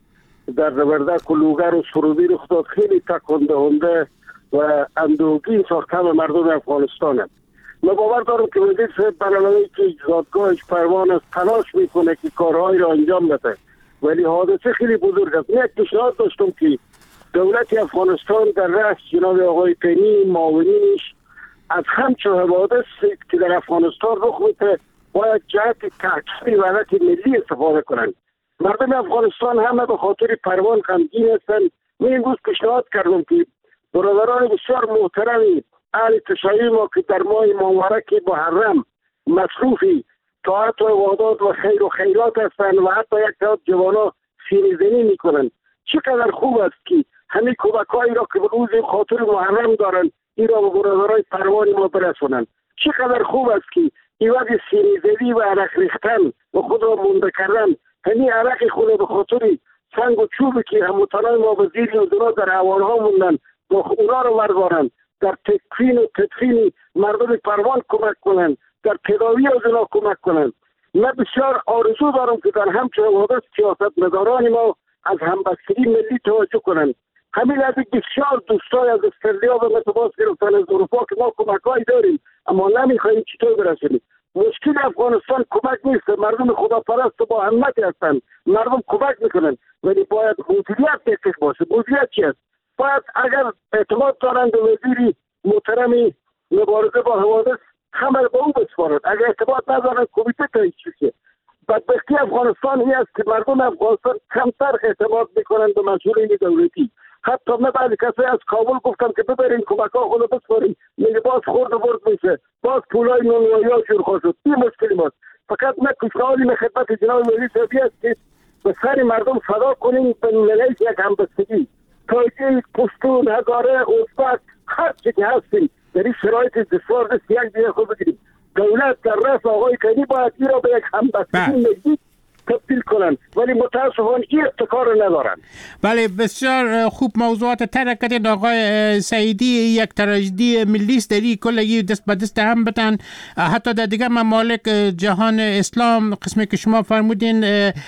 در نبرده کلوگر و سرودی رخ داد خیلی تکان دهنده و اندوهگین ساخته به مردم افغانستان. من باور دارم که وزیر صاحب برنامه‌ای که دادگاهش پروان است تلاش میکنه که کارهایی را انجام بده، ولی حادثه خیلی بزرگ است. من یک پیشنهاد داشتم که دولت افغانستان در رأس جناب آقای قینی معاونینش از همچون حوادث که در افغانستان رخ میده باید جهت تحکیم وحدت ملی استفاده کنند. مردم افغانستان همه به خاطر پروان غمگین هستند. من امروز پیشنهاد کردم که برادران بسیار محترمی اهل تشیع ما که در ماه مبارک محرم مصروفی طاعت و عبادات و خیر و خیرات هستند و حتی یک تعداد جوانا سینه‌زنی میکنند، چقدر خوب است که همین کمک‌هایی را که به روز خاطر محرم دارند این را به برادرای پروان ما برسونند. چقدر خوب است که این وقت سینه‌زنی و عرق ریختن و خود را مونده کردن، همین عرق خود به خاطر سنگ و چوبی که هموطنان ما به زیر یوزنا در حوالها موندن با اونا را بردارند، در تکفین و تدفین مردم پروان کمک کنند، در تداوی از اونا کمک کنند. من بسیار آرزو دارم که در همچه حوادث سیاستمداران ما از همبستگی ملی توجه کنند. همین از بسیار دوستای از استرلیا به متباس گرفتن از اروپا که ما کمک‌هایی داریم اما نمیخواهیم چطور برسونیم. مشکل افغانستان کمک نیست، مردم خداپرست و با همت هستند، مردم کمک میکنند، ولی باید مدیریت دقیق باشه. مدیریت چی است؟ باید اگر اعتماد دارند به وزیری محترمی مبارزه با حوادث همه با او بسپارند، اگر اعتماد ندارند کمیته تایید شه. بدبختی افغانستان این است که مردم افغانستان کمتر اعتماد میکنند به مسئولین دولتی. حتی من بعضی کسایی از کابل گفتم که ببرین کمک‌ها خود بسپارین، میگه باز خورد و برد میشه، باز پولای نونوایی جور شد. این مشکلی ماست. فقط من پیشنهادی به خدمت جناب وزیر صاحب است که به سر مردم فدا کنیم به ملت یک همبستگی. تاجیک، پشتون، هزاره، ازبک، هر چی که هستیم در این شرایط دشوار دست یک دیگه خود بگیریم. دولت در رأس آقای قینی باید این را به یک همبستگی ملی تبدیل کنند، ولی متاسفانه این ابتکار ندارند. بله، بسیار خوب موضوعات طرح کردید آقای سعیدی. یک تراژدی ملی است، دری کلگی دست به دست هم بدن. حتی در دیگر ممالک جهان اسلام قسمی که شما فرمودین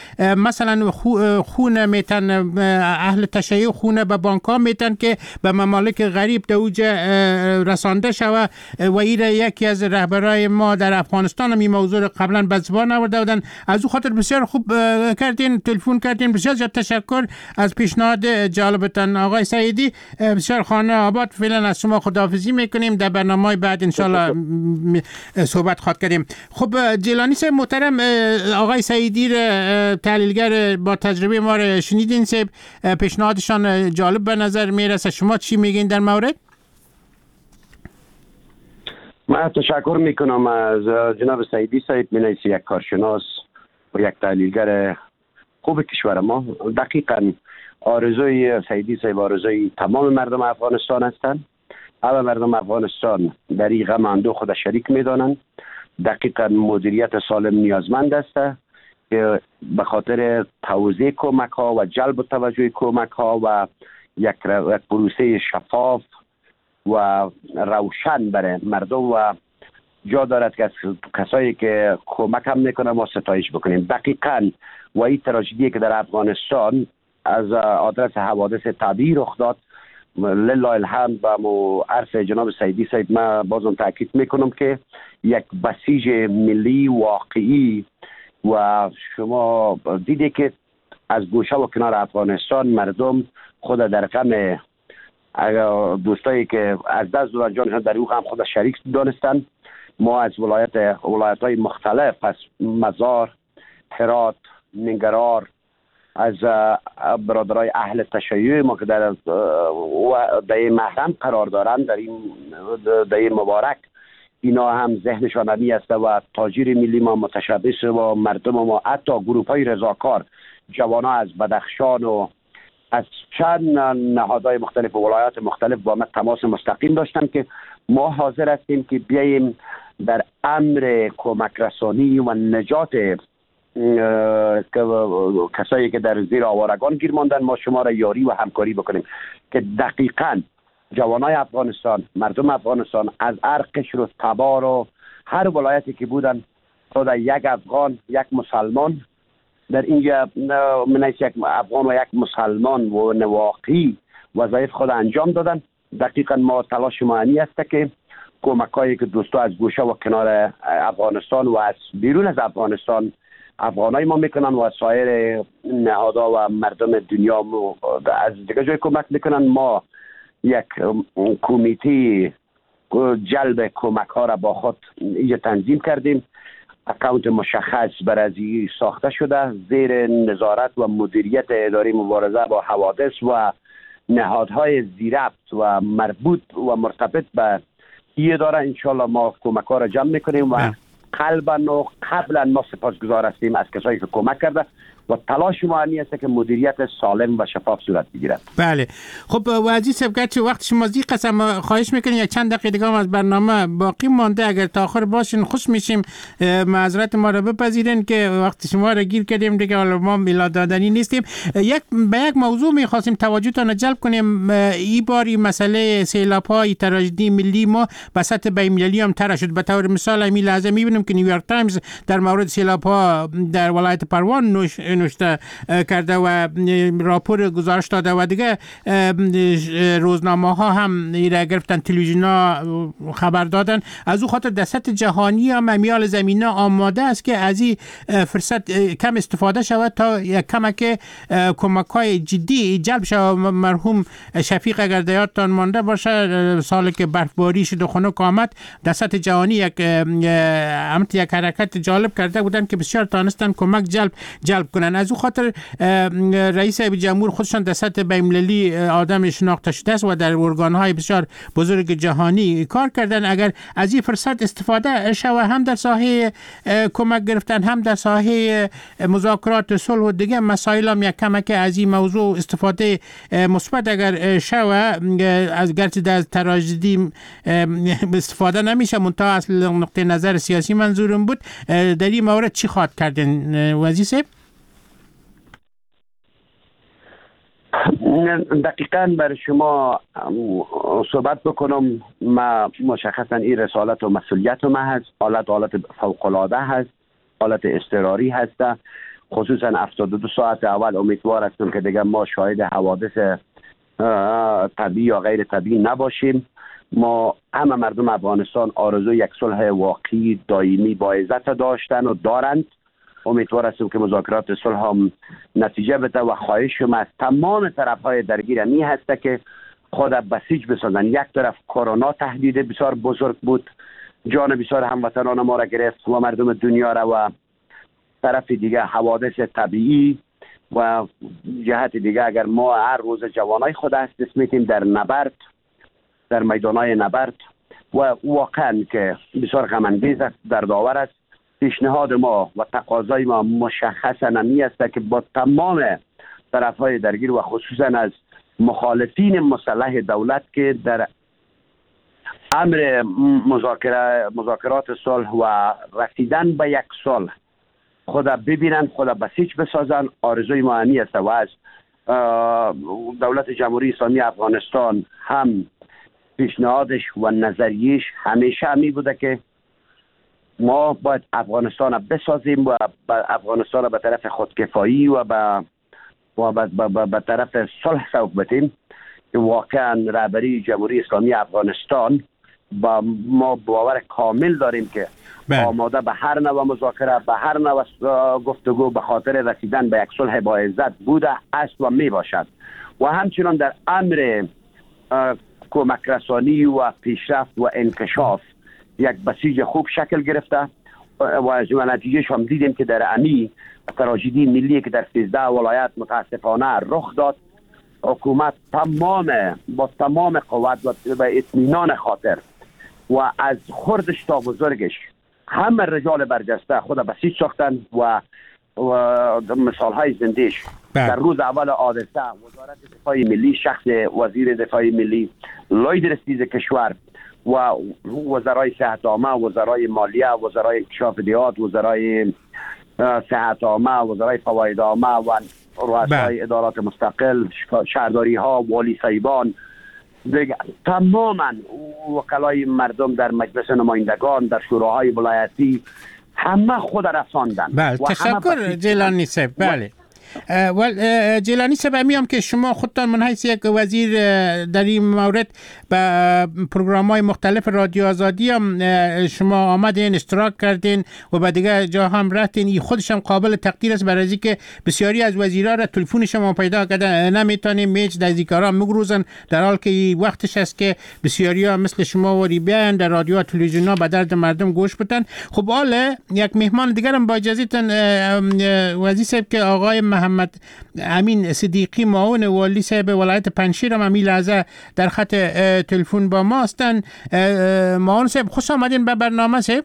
مثلا خونه میتن اهل تشیع خونه به بانک ها میتن که به ممالک غریب در اوجه رسانده شوه و این یکی از رهبرای ما در افغانستان هم این موضوع قبلا به زبان آورده بودن. از او خاطر بسیار خوب کردین، تلفن کردین. بسیار زیاد تشکر از پیشنهاد جالبتان آقای سعیدی. بسیار خانه آباد. فعلا از شما خداحافظی میکنیم، در برنامه بعد انشالله صحبت خواهد کردیم. خب جیلانی صاحب محترم، آقای سعیدی تحلیلگر با تجربه ما رو شنیدین. صاحب پیشنهادشان جالب به نظر میرسه، شما چی میگین در مورد؟ من تشکر میکنم از جناب سعیدی صاحب، من از یک کارشناس و یک تحلیلگر خوب کشور ما. دقیقاً آرزوی سعیدی صاحب آرزوی تمام مردم افغانستان هستند. همه مردم افغانستان در این غم اندوه خود شریک میدانند. دقیقاً مدیریت سالم نیازمند است که به خاطر توزیع کمک ها و جلب توجه کمک ها و یک پروسه شفاف و روشن برای مردم و جا دارد که کسایی که کمک هم میکنن ما ستایش بکنیم. دقیقاً و این تراژدی که در افغانستان از آدرس حوادث طبیعی رخ داد، لله الحمد، با مو عرض جناب سعیدی صاحب من بازم تاکید میکنم که یک بسیج ملی واقعی و شما دیدی که از گوشه و کنار افغانستان مردم خود در غم دوستایی که از دست دادن جانشان در او هم خود شریک دانستند. ما از ولایت ولایت های مختلف، از مزار، هرات، ننگرهار، از برادرای اهل تشیع ما که در در این محرم قرار دارند در این در این مبارک، اینا هم ذهنشان همی است و تاجر ملی ما متشبث و مردم ما، حتی گروپ های رضاکار، جوانا از بدخشان و از چند نهادهای مختلف و ولایات مختلف با ما تماس مستقیم داشتن که ما حاضر هستیم که بیاییم در امر کمک رسانی و نجات کسایی که در زیر آوارگان گیر ماندن ما شما را یاری و همکاری بکنیم که دقیقاً جوانای افغانستان، مردم افغانستان از هر قشر و تبار و هر ولایتی که بودن خود یک افغان، یک مسلمان در اینجا من یک افغان و یک مسلمان و نواقی وظایف خود انجام دادن. دقیقا ما تلاش ما اینی است که کمکایی که دوستا از گوشه و کنار افغانستان و از بیرون از افغانستان افغانای ما میکنن و سایر نهادها و مردم دنیا از دیگه جای کمک میکنن. ما یک کمیته جلب کمک ها را با خود اینجا تنظیم کردیم. اکاونت مشخص برای ساخته شده زیر نظارت و مدیریت اداره مبارزه با حوادث و نهادهای زیربط و مربوط و مرتبط به این اداره. انشالله ما کمک ها را جمع میکنیم و قلبا و قبلا ما سپاسگزار هستیم از کسایی که کمک کرده و تلاش ما اینی است که مدیریت سالم و شفاف صورت بگیرد. بله خب و عزیز سبگت وقت شما زی قسم خواهش میکنیم یک چند دقیقه دیگه از برنامه باقی مانده، اگر تا آخر باشین خوش میشیم. معذرت ما رو بپذیرین که وقت شما رو گیر کردیم دیگه، حالا ما میلاد دادنی نیستیم. یک به یک موضوع میخواستیم توجهتان جلب کنیم. این باری مسئله سیلاب‌های تراژدی ملی ما به سطح بین‌المللی هم طرح شد. به طور مثال همین لحظه میبینیم که نیویورک تایمز در مورد سیلاب‌ها در ولایت پروان نوش نوشته کرده و راپور گزارش داده و دیگه روزنامه ها هم ایره گرفتن، تلویزیون ها خبر دادن. از او خاطر در سطح جهانی هم میال زمینه آماده است که از این فرصت کم استفاده شود تا یک کمک کمک های جدی جلب شود. مرحوم شفیق اگر در یادتان مانده باشه سال که برفباری شد و خنک آمد در سطح جهانی یک امت یک حرکت جالب کرده بودن که بسیار تانستن کمک جلب جلب کنن. از او خاطر رئیس جمهور خودشان در سطح بین‌المللی آدم شناخته شده است و در ارگان‌های بسیار بزرگ جهانی کار کردن. اگر از این فرصت استفاده شود هم در ساحه کمک گرفتن هم در ساحه مذاکرات صلح و دیگه مسائل هم یک کمک از این موضوع استفاده مثبت اگر شود، از گرچه در تراژدی استفاده نمیشه منتها از نقطه نظر سیاسی منظورم بود، در این مورد چی خواهد کردن وزیر؟ دقیقاً برای شما صحبت بکنم. ما مشخصاً این رسالت و مسئولیت ما هست. حالت حالت فوق‌العاده هست، حالت اضطراری هست. خصوصاً هفتاد و دو ساعت اول امیدوار هستم که دیگه ما شاهد حوادث طبیعی یا غیر طبیعی نباشیم. ما همه مردم افغانستان آرزو یک صلح واقعی دائمی با عزت داشتن و دارند. امیدوار هستم که مذاکرات صلح هم نتیجه بده و خواهشم از تمام طرف‌های درگیر می هست که خود بسیج بسازن. یک طرف کرونا تهدید بسیار بزرگ بود، جان بسیار هموطنان ما را گرفت و مردم دنیا را، و طرف دیگه حوادث طبیعی و جهت دیگه اگر ما هر روز جوانای خود است میتیم در نبرد در میدانای نبرد و واقعا که بسیار غم انگیز است، دردآور است. پیشنهاد ما و تقاضای ما مشخصا نمی است که با تمام طرف‌های درگیر و خصوصا از مخالفین مسلح دولت که در امر مذاکره مذاکرات صلح و رسیدن به یک صلح خود ببینن، خود بسیج بسازن. آرزوی ما اینی است و از دولت جمهوری اسلامی افغانستان هم پیشنهادش و نظریش همیشه همی بوده که ما باید افغانستان را بسازیم و افغانستان را به طرف خودکفایی و به و به طرف صلح سوق بتیم. واقعا رهبری جمهوری اسلامی افغانستان با ما باور کامل داریم که بله. آماده به هر نوع مذاکره، به هر نوع گفتگو به خاطر رسیدن به یک صلح با عزت بوده است و می باشد. و همچنان در امر کمک رسانی و پیشرفت و انکشاف یک بسیج خوب شکل گرفته و نتیجهش هم دیدیم که در امی تراژدی ملی که در سیزده ولایت متاسفانه رخ داد، حکومت تمام با تمام قوت و اطمینان خاطر و از خردش تا بزرگش همه رجال برجسته خود بسیج ساختن و و مثال های زندهش در روز اول حادثه وزارت دفاع ملی، شخص وزیر دفاع ملی، لوی رئیس کشور و وزرای صحت عامه، وزرای مالیه، وزرای انکشاف دیات، وزرای صحت عامه، وزرای فواید عامه و رؤسای ادارات مستقل، شهرداری ها، والی صیبان، تماما وکلای مردم در مجلس نمایندگان، در شوراهای ولایتی، همه خود رساندن. بله تشکر جیلانی صاحب. بله ول جیلانی صاحب، میام که شما خودتان من حیث یک وزیر در این مورد به پروگرام‌های مختلف رادیو آزادی هم شما آمدین اشتراک کردین و به دیگه جا هم رفتین. این خودش هم قابل تقدیر است، برای اینکه بسیاری از وزیرا را تلفن شما پیدا کردن نمیتونیم میج از کارا میگروزن، در حال که وقتش است که بسیاری ها مثل شما وری بیان در رادیو و تلویزیون ها به درد مردم گوش بدن. خب حالا یک مهمان دیگر هم با اجازهتون وزیر صاحب که آقای محمد امین صدیقی معاون والی صاحب ولایت پنجشیر هم همین لحظه در خط تلفن با ما هستن. معاون صاحب خوش آمدین به برنامه صاحب.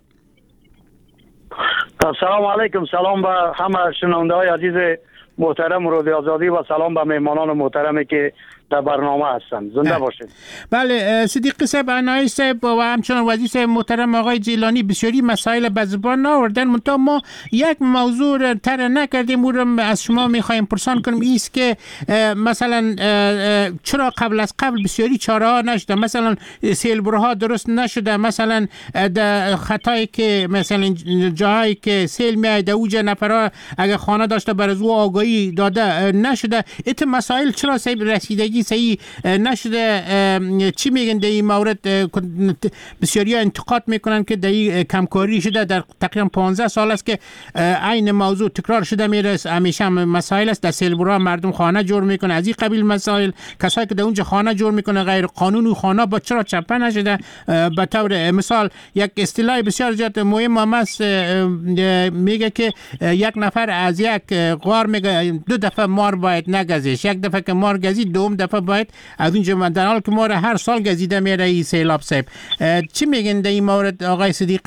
سلام علیکم، سلام به همه شنونده های عزیز محترم رادیو آزادی و سلام به مهمانان محترمی که در برنامه هستن. زنده باشید. بله صدیقی صاحب، عنایی صاحب و همچنان وزیر صاحب محترم آقای جیلانی بسیاری مسائل به زبان آوردن، منتها ما یک موضوع طرح نکردیم، اون از شما میخوایم پرسان کنیم. ایست که مثلا چرا قبل از قبل بسیاری چاره ها نشده، مثلا سیلبرها درست نشده، مثلا در خطایی که مثلا جاهایی که سیل میاد اوجه نفرها اگه خانه داشته بر از او آگاهی داده نشده. ایت مسائل چرا صاحب رسیدگی صحیح نشده؟ چی میگن در این مورد؟ بسیاری ها انتقاد میکنن که در این کمکاری شده، در تقریبا پانزده سال است که این موضوع تکرار شده میره، همیشه هم مسائل است. در سیلبرها مردم خانه جور میکنه، از این قبیل مسائل. کسایی که در اونجا خانه جور میکنه غیر قانونی خانه با چرا چپه نشده؟ به طور مثال یک اصطلاح بسیار زیاد مهم هم است، میگه که یک نفر از یک غار میگه دو دفعه مار باید نگزیش، یک دفعه که مار گزید دوم دفعه باید از اونجا، در حال که مار هر سال گزیده میره این سیلاب صاحب. چی میگن در این مورد آقای صدیقی؟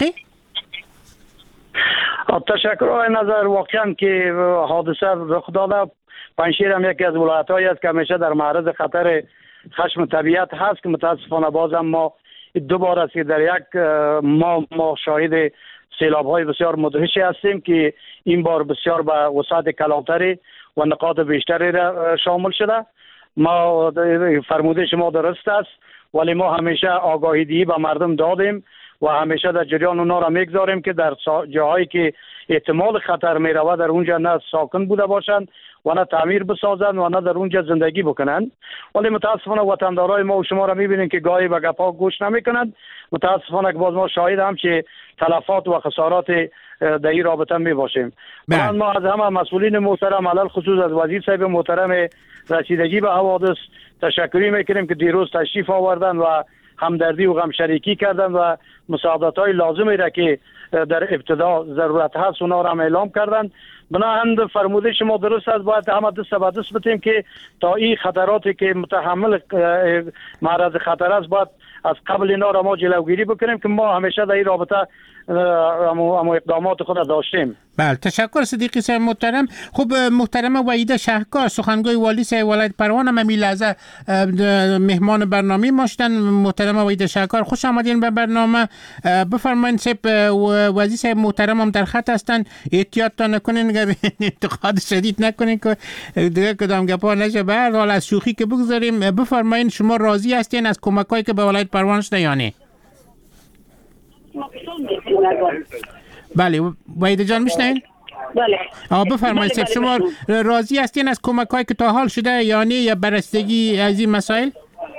تشکر. آقای نظر واقعا که حادثه رخ داده، پنجشیر هم یکی از ولایت‌هایی است که همیشه در معرض خطر خشم طبیعت هست که متاسفانه باز هم ما دو بار است که در یک ما ما شاهد سیلاب‌های بسیار مدهشی هستیم که این بار بسیار به وسعت کلانتری و نقاط بیشتری را شامل شده. ما فرموده شما درست است، ولی ما همیشه آگاهی دهی به مردم دادیم و همیشه در جریان اونا را میگذاریم که در جاهایی که احتمال خطر می رود در اونجا نه ساکن بوده باشند و نه تعمیر بسازند و نه در اونجا زندگی بکنند. ولی متاسفانه وطندارای ما و شما را میبینیم که گاهی به گپا گوش نمیکنند. متاسفانه که باز ما شاهد هم که تلفات و خسارات در این رابطه می باشیم. ما از همه مسئولین محترم علل خصوص از وزیر صاحب محترم رسیدگی به حوادث تشکری میکنیم که دیروز تشریف آوردن و همدردی و غم شریکی کردن و مساعدت های لازمی را که در ابتدا ضرورت هست اونا را هم اعلام کردن. بناهند فرموده شما درست است، باید همه دست به دست بتیم که تا این خطراتی که متحمل معرض خطر است باید از قبل اینا را ما جلوگیری بکنیم که ما همیشه در این رابطه اما اقدامات خود داشتیم. بله تشکر صدیقی صاحب محترم. خب محترم وحیده شهکار سخنگوی والی صاحب ولایت پروان هم این لحظه مهمان برنامه ما شدن. محترم وحیده شهکار خوش آمدین به برنامه. بفرمایید صاحب وزیر صاحب محترم هم در خط هستن، احتیاط تا نکنین اگر انتقاد شدید نکنین که دیگه کدام گپا نشه. به هر حال از شوخی که بگذاریم، بفرمایید شما راضی هستین از کمکایی که به ولایت پروان شده یا نه؟ بله وحیده جان میشنین؟ بله. آه بفرمایید صاحب شما راضی هستین از کمک‌هایی که تا حال شده یا نه، یا بررسی‌گی از این مسائل؟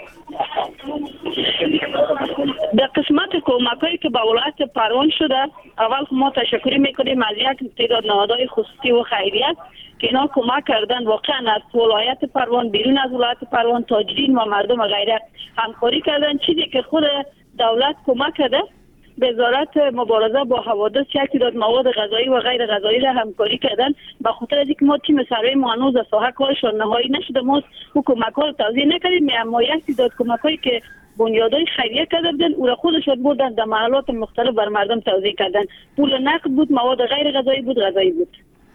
در قسمت کمک‌هایی که به ولایت پروان شده، اول ما تشکر میکنیم از یک تعداد نهادهای خصوصی و خیریت که اینا کمک کردن. واقعا از ولایت پروان بیرون از ولایت پروان تاجرین و مردم غیره همکاری کردن. چیزی که خود دولت کمک کرده، وزارت مبارزه با حوادث یک تعداد مواد غذایی و غیر غذایی را همکاری کردن. به خاطر از اینکه ما تیم سروی ما هنوز از ساحه کارشان نهایی نشده، ما حکومت‌ها رو توضیح نکردیم، اما یک تعداد کمک‌هایی که بنیادهای خیریه کردن او را خودشون بردن در محلات مختلف بر مردم توزیع کردن. پول نقد بود، مواد غیر غذایی بود، غذایی بود.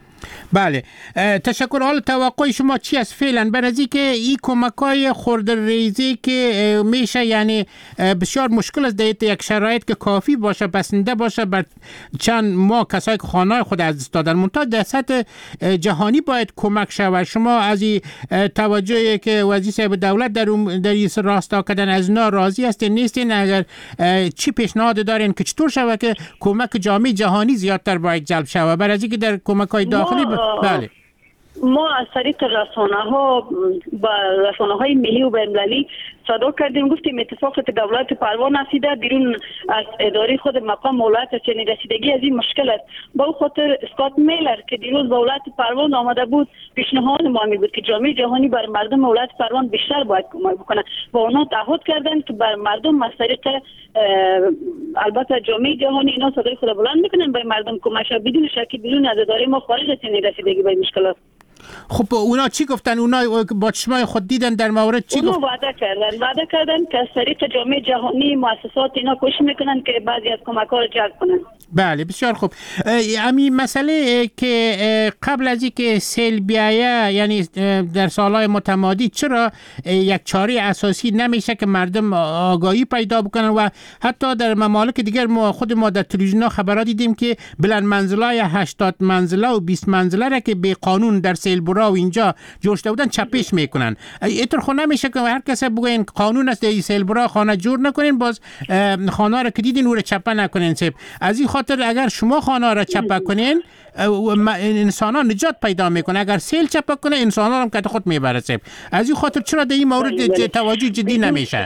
بله، تشکر. حال توقع شما چی است فعلا بر از اینکه این کمک‌های خردریزی که میشه، یعنی بسیار مشکل است در یک شرایط که کافی باشه، بسنده باشه بر چند ماه کسایی که خانه‌های خود از دست دادن، منتها در سطح جهانی باید کمک شود. شما از این توجهی که وزیر صاحب دولت در در این راستا کردن از اینا راضی هستین نیستین؟ اگر چی پیشنهاد دارین که چطور شود که کمک جامعه جهانی زیادتر باید جلب شود بر از اینکه در کمک‌های داخلی ب... بله ما از طریق رسانه ها با رسانه های ملی و بین‌المللی صدا کردیم، گفتیم اتفاقی که دولت پروان رسیده بیرون از اداره خود مقام ولایت چنین رسیدگی از این مشکل است. با خاطر اسکات میلر که دیروز با ولایت پروان آمده بود، پیشنهاد ما می بود که جامعه جهانی بر مردم ولایت پروان بیشتر باید کمک بکنه. با اونا تعهد کردن که بر مردم از طریق البته جامعه جهانی اینا صدای خود بلند میکنن به مردم کمک شه، بدون شک بدون از اداره ما خارج از چنین رسیدگی به مشکلات. خب اونا چی گفتن؟ اونا با چشمای خود دیدن در مورد چی گفتن؟ اونا وعده کردن وعده کردن که از طریق جامعه جهانی مؤسسات اینا کوشش میکنن که بعضی از کمک‌ها رو جلب کنن. بله بسیار خوب. همین مسئله که قبل از اینکه سیل بیایه، یعنی در سالهای متمادی، چرا یک چاره اساسی نمیشه که مردم آگاهی پیدا بکنن؟ و حتی در ممالک دیگر ما خود ما در تلویزیون خبرات دیدیم که بلند منزلای هشتاد منزله و بیست منزله را که به قانون در سیل برا و اینجا جوش بودن چپش میکنن. اینطور خود نمیشه که هر کس بگوین قانون است در سیل برا خانه جور نکنین، باز خانه را که دیدین او را چپه نکنین. سب از این خاطر اگر شما خانه را چپه کنین انسان ها نجات پیدا میکنه، اگر سیل چپه کنه انسان ها هم که خود میبره. سب از این خاطر چرا در این مورد توجه جدی نمیشه؟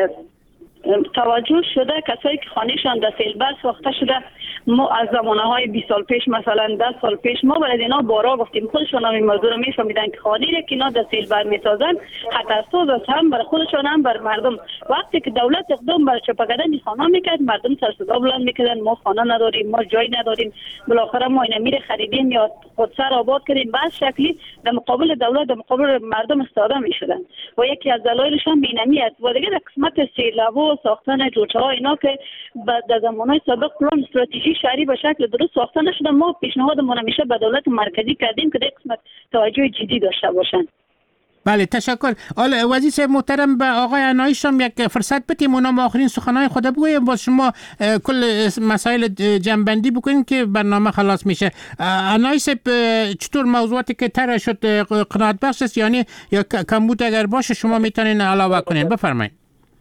توجه شده کسایی که خانهشان در سیل بر ساخته شده، ما از زمانه های بیست سال پیش مثلا ده سال پیش ما برای اینا بارا گفتیم، خودشان هم این موضوع رو میفهمیدن که خانه را که اینا در سیل بر میسازن خطرساز است، هم برای خودشان هم بر مردم. وقتی که دولت اقدام بر چپه کردن این خانه میکرد، مردم سر صدا بلند میکردن ما خانه نداریم، ما جای نداریم، بالاخره ما اینا میره خریدیم یا خودسر آباد کردیم. بعض شکلی در مقابل دولت در مقابل مردم استفاده میشدن و یکی از دلایلش هم بینمی است. و دیگه در قسمت سیلابو ساختن جوچه ها اینا که در زمانهای سابق پلان استراتژی شهری به شکل درست ساخته نشده، ما پیشنهادمون همیشه به دولت مرکزی کردیم که در قسمت توجه جدی داشته باشن. بله تشکر. حالا وزیر صاحب محترم به آقای عنایش هم یک فرصت بدیم اونا ما آخرین سخنهای خود بگویم، باز شما کل مسائل جنبندی بکنین که برنامه خلاص میشه. عنایش صاحب چطور موضوعاتی که طرح شد قناعت بخش است یعنی یا کمبود اگر باشه شما میتونین علاوه کنین؟ بفرمایید.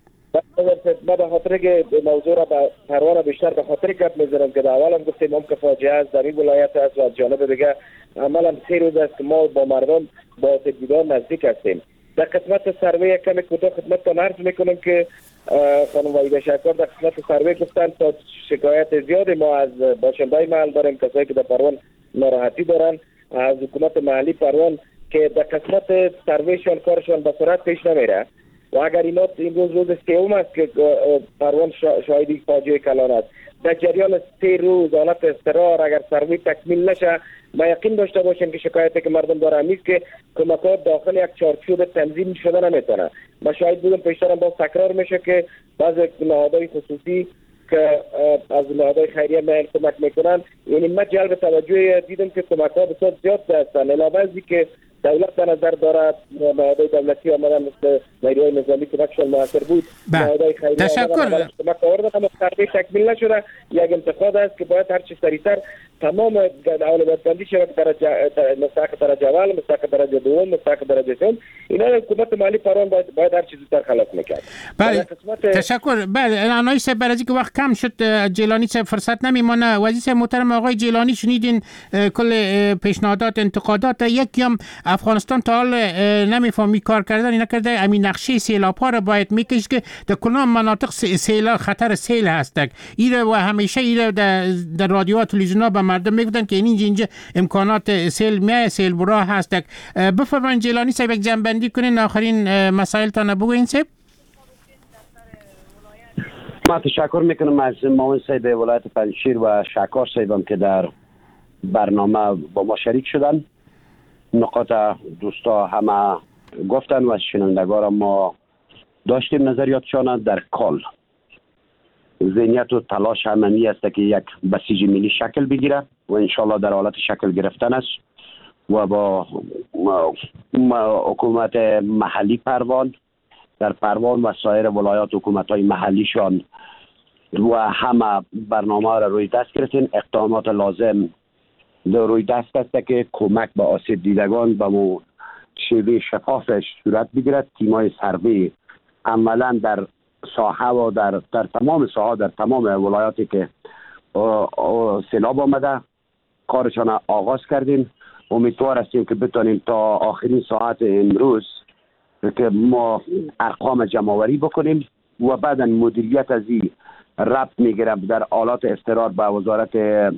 ما به خاطر که موضوع را به پروان بیشتر به خاطر گپ می‌زنم که در اولم گفتیم هم که فاجعه است در این ولایت است و از جانب دیگه عملا سه روز است که ما با مردم با تجدیدان نزدیک هستیم. در قسمت سروی کمی کوتاه خدمتتان عرض میکنم که خانم وحیده شکر در قسمت سروی گفتن تا شکایت زیادی ما از باشنده‌های محل داریم، کسایی که در پروان ناراحتی دارن از حکومت محلی پروان که در قسمت سرویشان کارشان به سرعت پیش نمیره و اگر اینا این روز روز سوم است که پروان شاهدی فاجعه کلان است. در جریان سه روز حالت اضطرار اگر سروی تکمیل نشه ما یقین داشته باشیم که شکایتی که مردم داره همیست که کمکات داخل یک چارچوب تنظیم شده نمیتونه. ما شاید بودم پیشترم باز تکرار میشه که بعضی نهادهای خصوصی که از نهادهای خیریه میل کمک میکنن، یعنی ما جلب توجه دیدم که کمکات بسیار زیاد هستن. علاوه از که دولت به نظر دارد نهادهای دولتی آمدن مثل نیروهای نظامی کمکشان موثر بود، نهادهای خیریه تشکر. کمک آوردن اما تربیت تکمیل نشده. یک انتقاد است که باید هر چی سریعتر تمام اولویت بندی شود، درجه مستحق درجه اول، مستحق درجه دوم، مستحق درجه سوم، اینا حکومت مالی پروان باید, باید هر چیزی زودتر خلاص میکرد. بله تشکر. بله عنایش صاحب برای که وقت کم شد جیلانی صاحب فرصت نمیمونه. وزیر صاحب محترم آقای جیلانی شنیدین کل پیشنهادات انتقادات. یکی هم افغانستان تا حال نمیفهمی کار کردن اینا کرده، همین نقشه سیلاب ها رو باید میکش که در کلام مناطق سیل خطر سیل هست. ایره و همیشه ایره در, در رادیو و تلویزیون به مردم میگفتن که اینجا اینجا امکانات سیل میای سیل برا هست. بفرمایید جیلانی صاحب یک جنبندی کنین آخرین مسائل تا نبوگین صاحب. من تشکر میکنم از معاون صاحب ولایت پنجشیر و شکار صاحبم که در برنامه با ما شریک شدن. نقاط دوستا همه گفتن و شنوندگان ما داشتیم نظریاتشان در کل. ذهنیت و تلاش همانی است که یک بسیج ملی شکل بگیره و انشالله در حالت شکل گرفتن است. و با حکومت محلی پروان در پروان و سایر ولایات حکومت‌های محلیشان و همه برنامه را روی دست گرفتیم. اقدامات لازم روی دست است که کمک به آسیب دیدگان به مو شیوه شفافش صورت بگیرد. تیمای سروی عملا در ساحه و در, در تمام ساحه در تمام ولایاتی که سیلاب آمده کارشان آغاز کردیم. امیدوار هستیم که بتانیم تا آخرین ساعت امروز که ما ارقام جمع‌آوری بکنیم و بعدا مدیریت از این ربط میگیرم در آلات استقرار به وزارت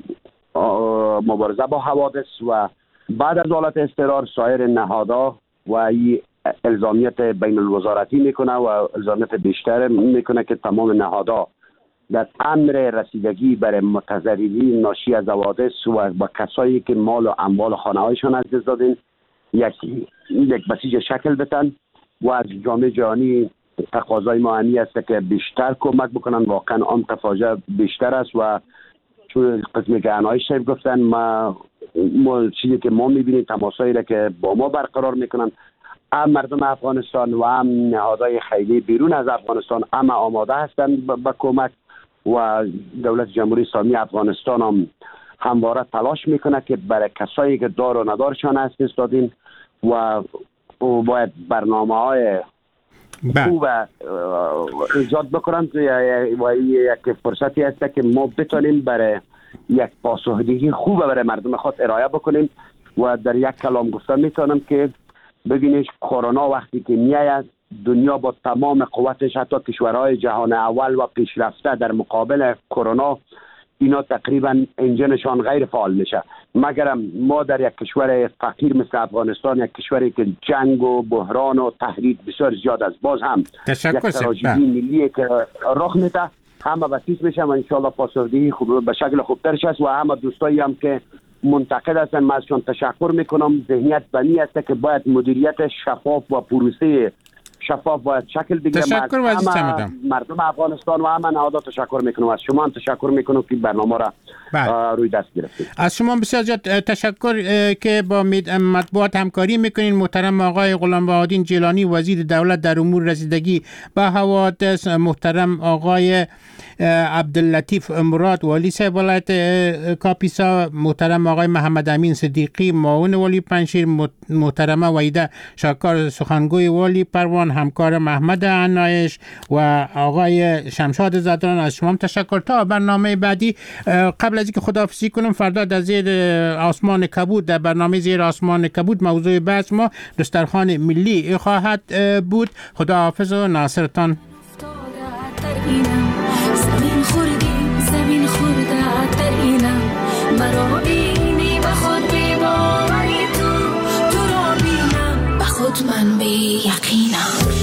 مبارزه با حوادث و بعد از آلات استقرار سایر نهادها و این الزامیت بین الوزارتی میکنه و الزامیت بیشتر میکنه که تمام نهادها در امر رسیدگی برای متضررین ناشی از حوادث و با کسایی که مال و اموال خانه هایشان از دست دادن یک یک بسیج شکل بدن و از جامعه جهانی تقاضای ما همی است که بیشتر کمک بکنن. واقعا آن تفاجع بیشتر است و چون قسم گهنهایی شریف گفتن ما, ما چیزی که ما میبینیم تماسایی را که با ما برقرار میکنن هم مردم افغانستان و هم نهادهای خیلی بیرون از افغانستان هم آماده هستند به کمک و دولت جمهوری اسلامی افغانستان هم همواره تلاش میکنه که برای کسایی که دار و ندارشان از دست دادین و باید برنامه های خوب ایجاد بکنن و یک فرصتی هست که ما بتونیم برای یک پاسخگویی خوب برای مردم خود ارائه بکنیم و در یک کلام گفتن میتونم که ببینید کرونا وقتی که میاد دنیا با تمام قوتش حتی کشورهای جهان اول و پیشرفته در مقابل کرونا اینا تقریبا انجنشان غیر فعال میشه مگرم ما در یک کشور فقیر مثل افغانستان یک کشوری که جنگ و بحران و تهدید بسیار زیاد است باز هم یک تراژدی ملی که رخ میده همه بسیج میشه و انشالله پاسخگویی خوب به شکل خوبترش است و همه دوستایی هم که منتقد هستن من ازشان تشکر میکنم. ذهنیت بنی است که باید مدیریت شفاف و پروسه شفاف باید شکل بگیره. تشکر همه مردم افغانستان و همه نهادها تشکر میکنم. از شما هم تشکر میکنم که برنامه را روی دست گرفتید. از شما بسیار زیاد تشکر که با مطبوعات همکاری میکنین. محترم آقای غلام بهادین جیلانی وزیر دولت در امور رسیدگی به حوادث، محترم آقای عبداللطیف مراد والی صاحب ولایت کاپیسا، محترم آقای محمد امین صدیقی معاون والی پنجشیر، محترمه وحیده شاکار سخنگوی والی پروان، همکار محمد عنایش و آقای شمشاد زدران. از شما تشکر. تا برنامه بعدی قبل از اینکه خداحافظی کنم فردا در زیر آسمان کبود در برنامه زیر آسمان کبود موضوع بحث ما دسترخوان ملی خواهد بود. خداحافظ و ناصرتان. زمین خوردی زمین خورده در اینم مرا بینی به خود بیباری تو تو را بینم به خود من بی یقینم.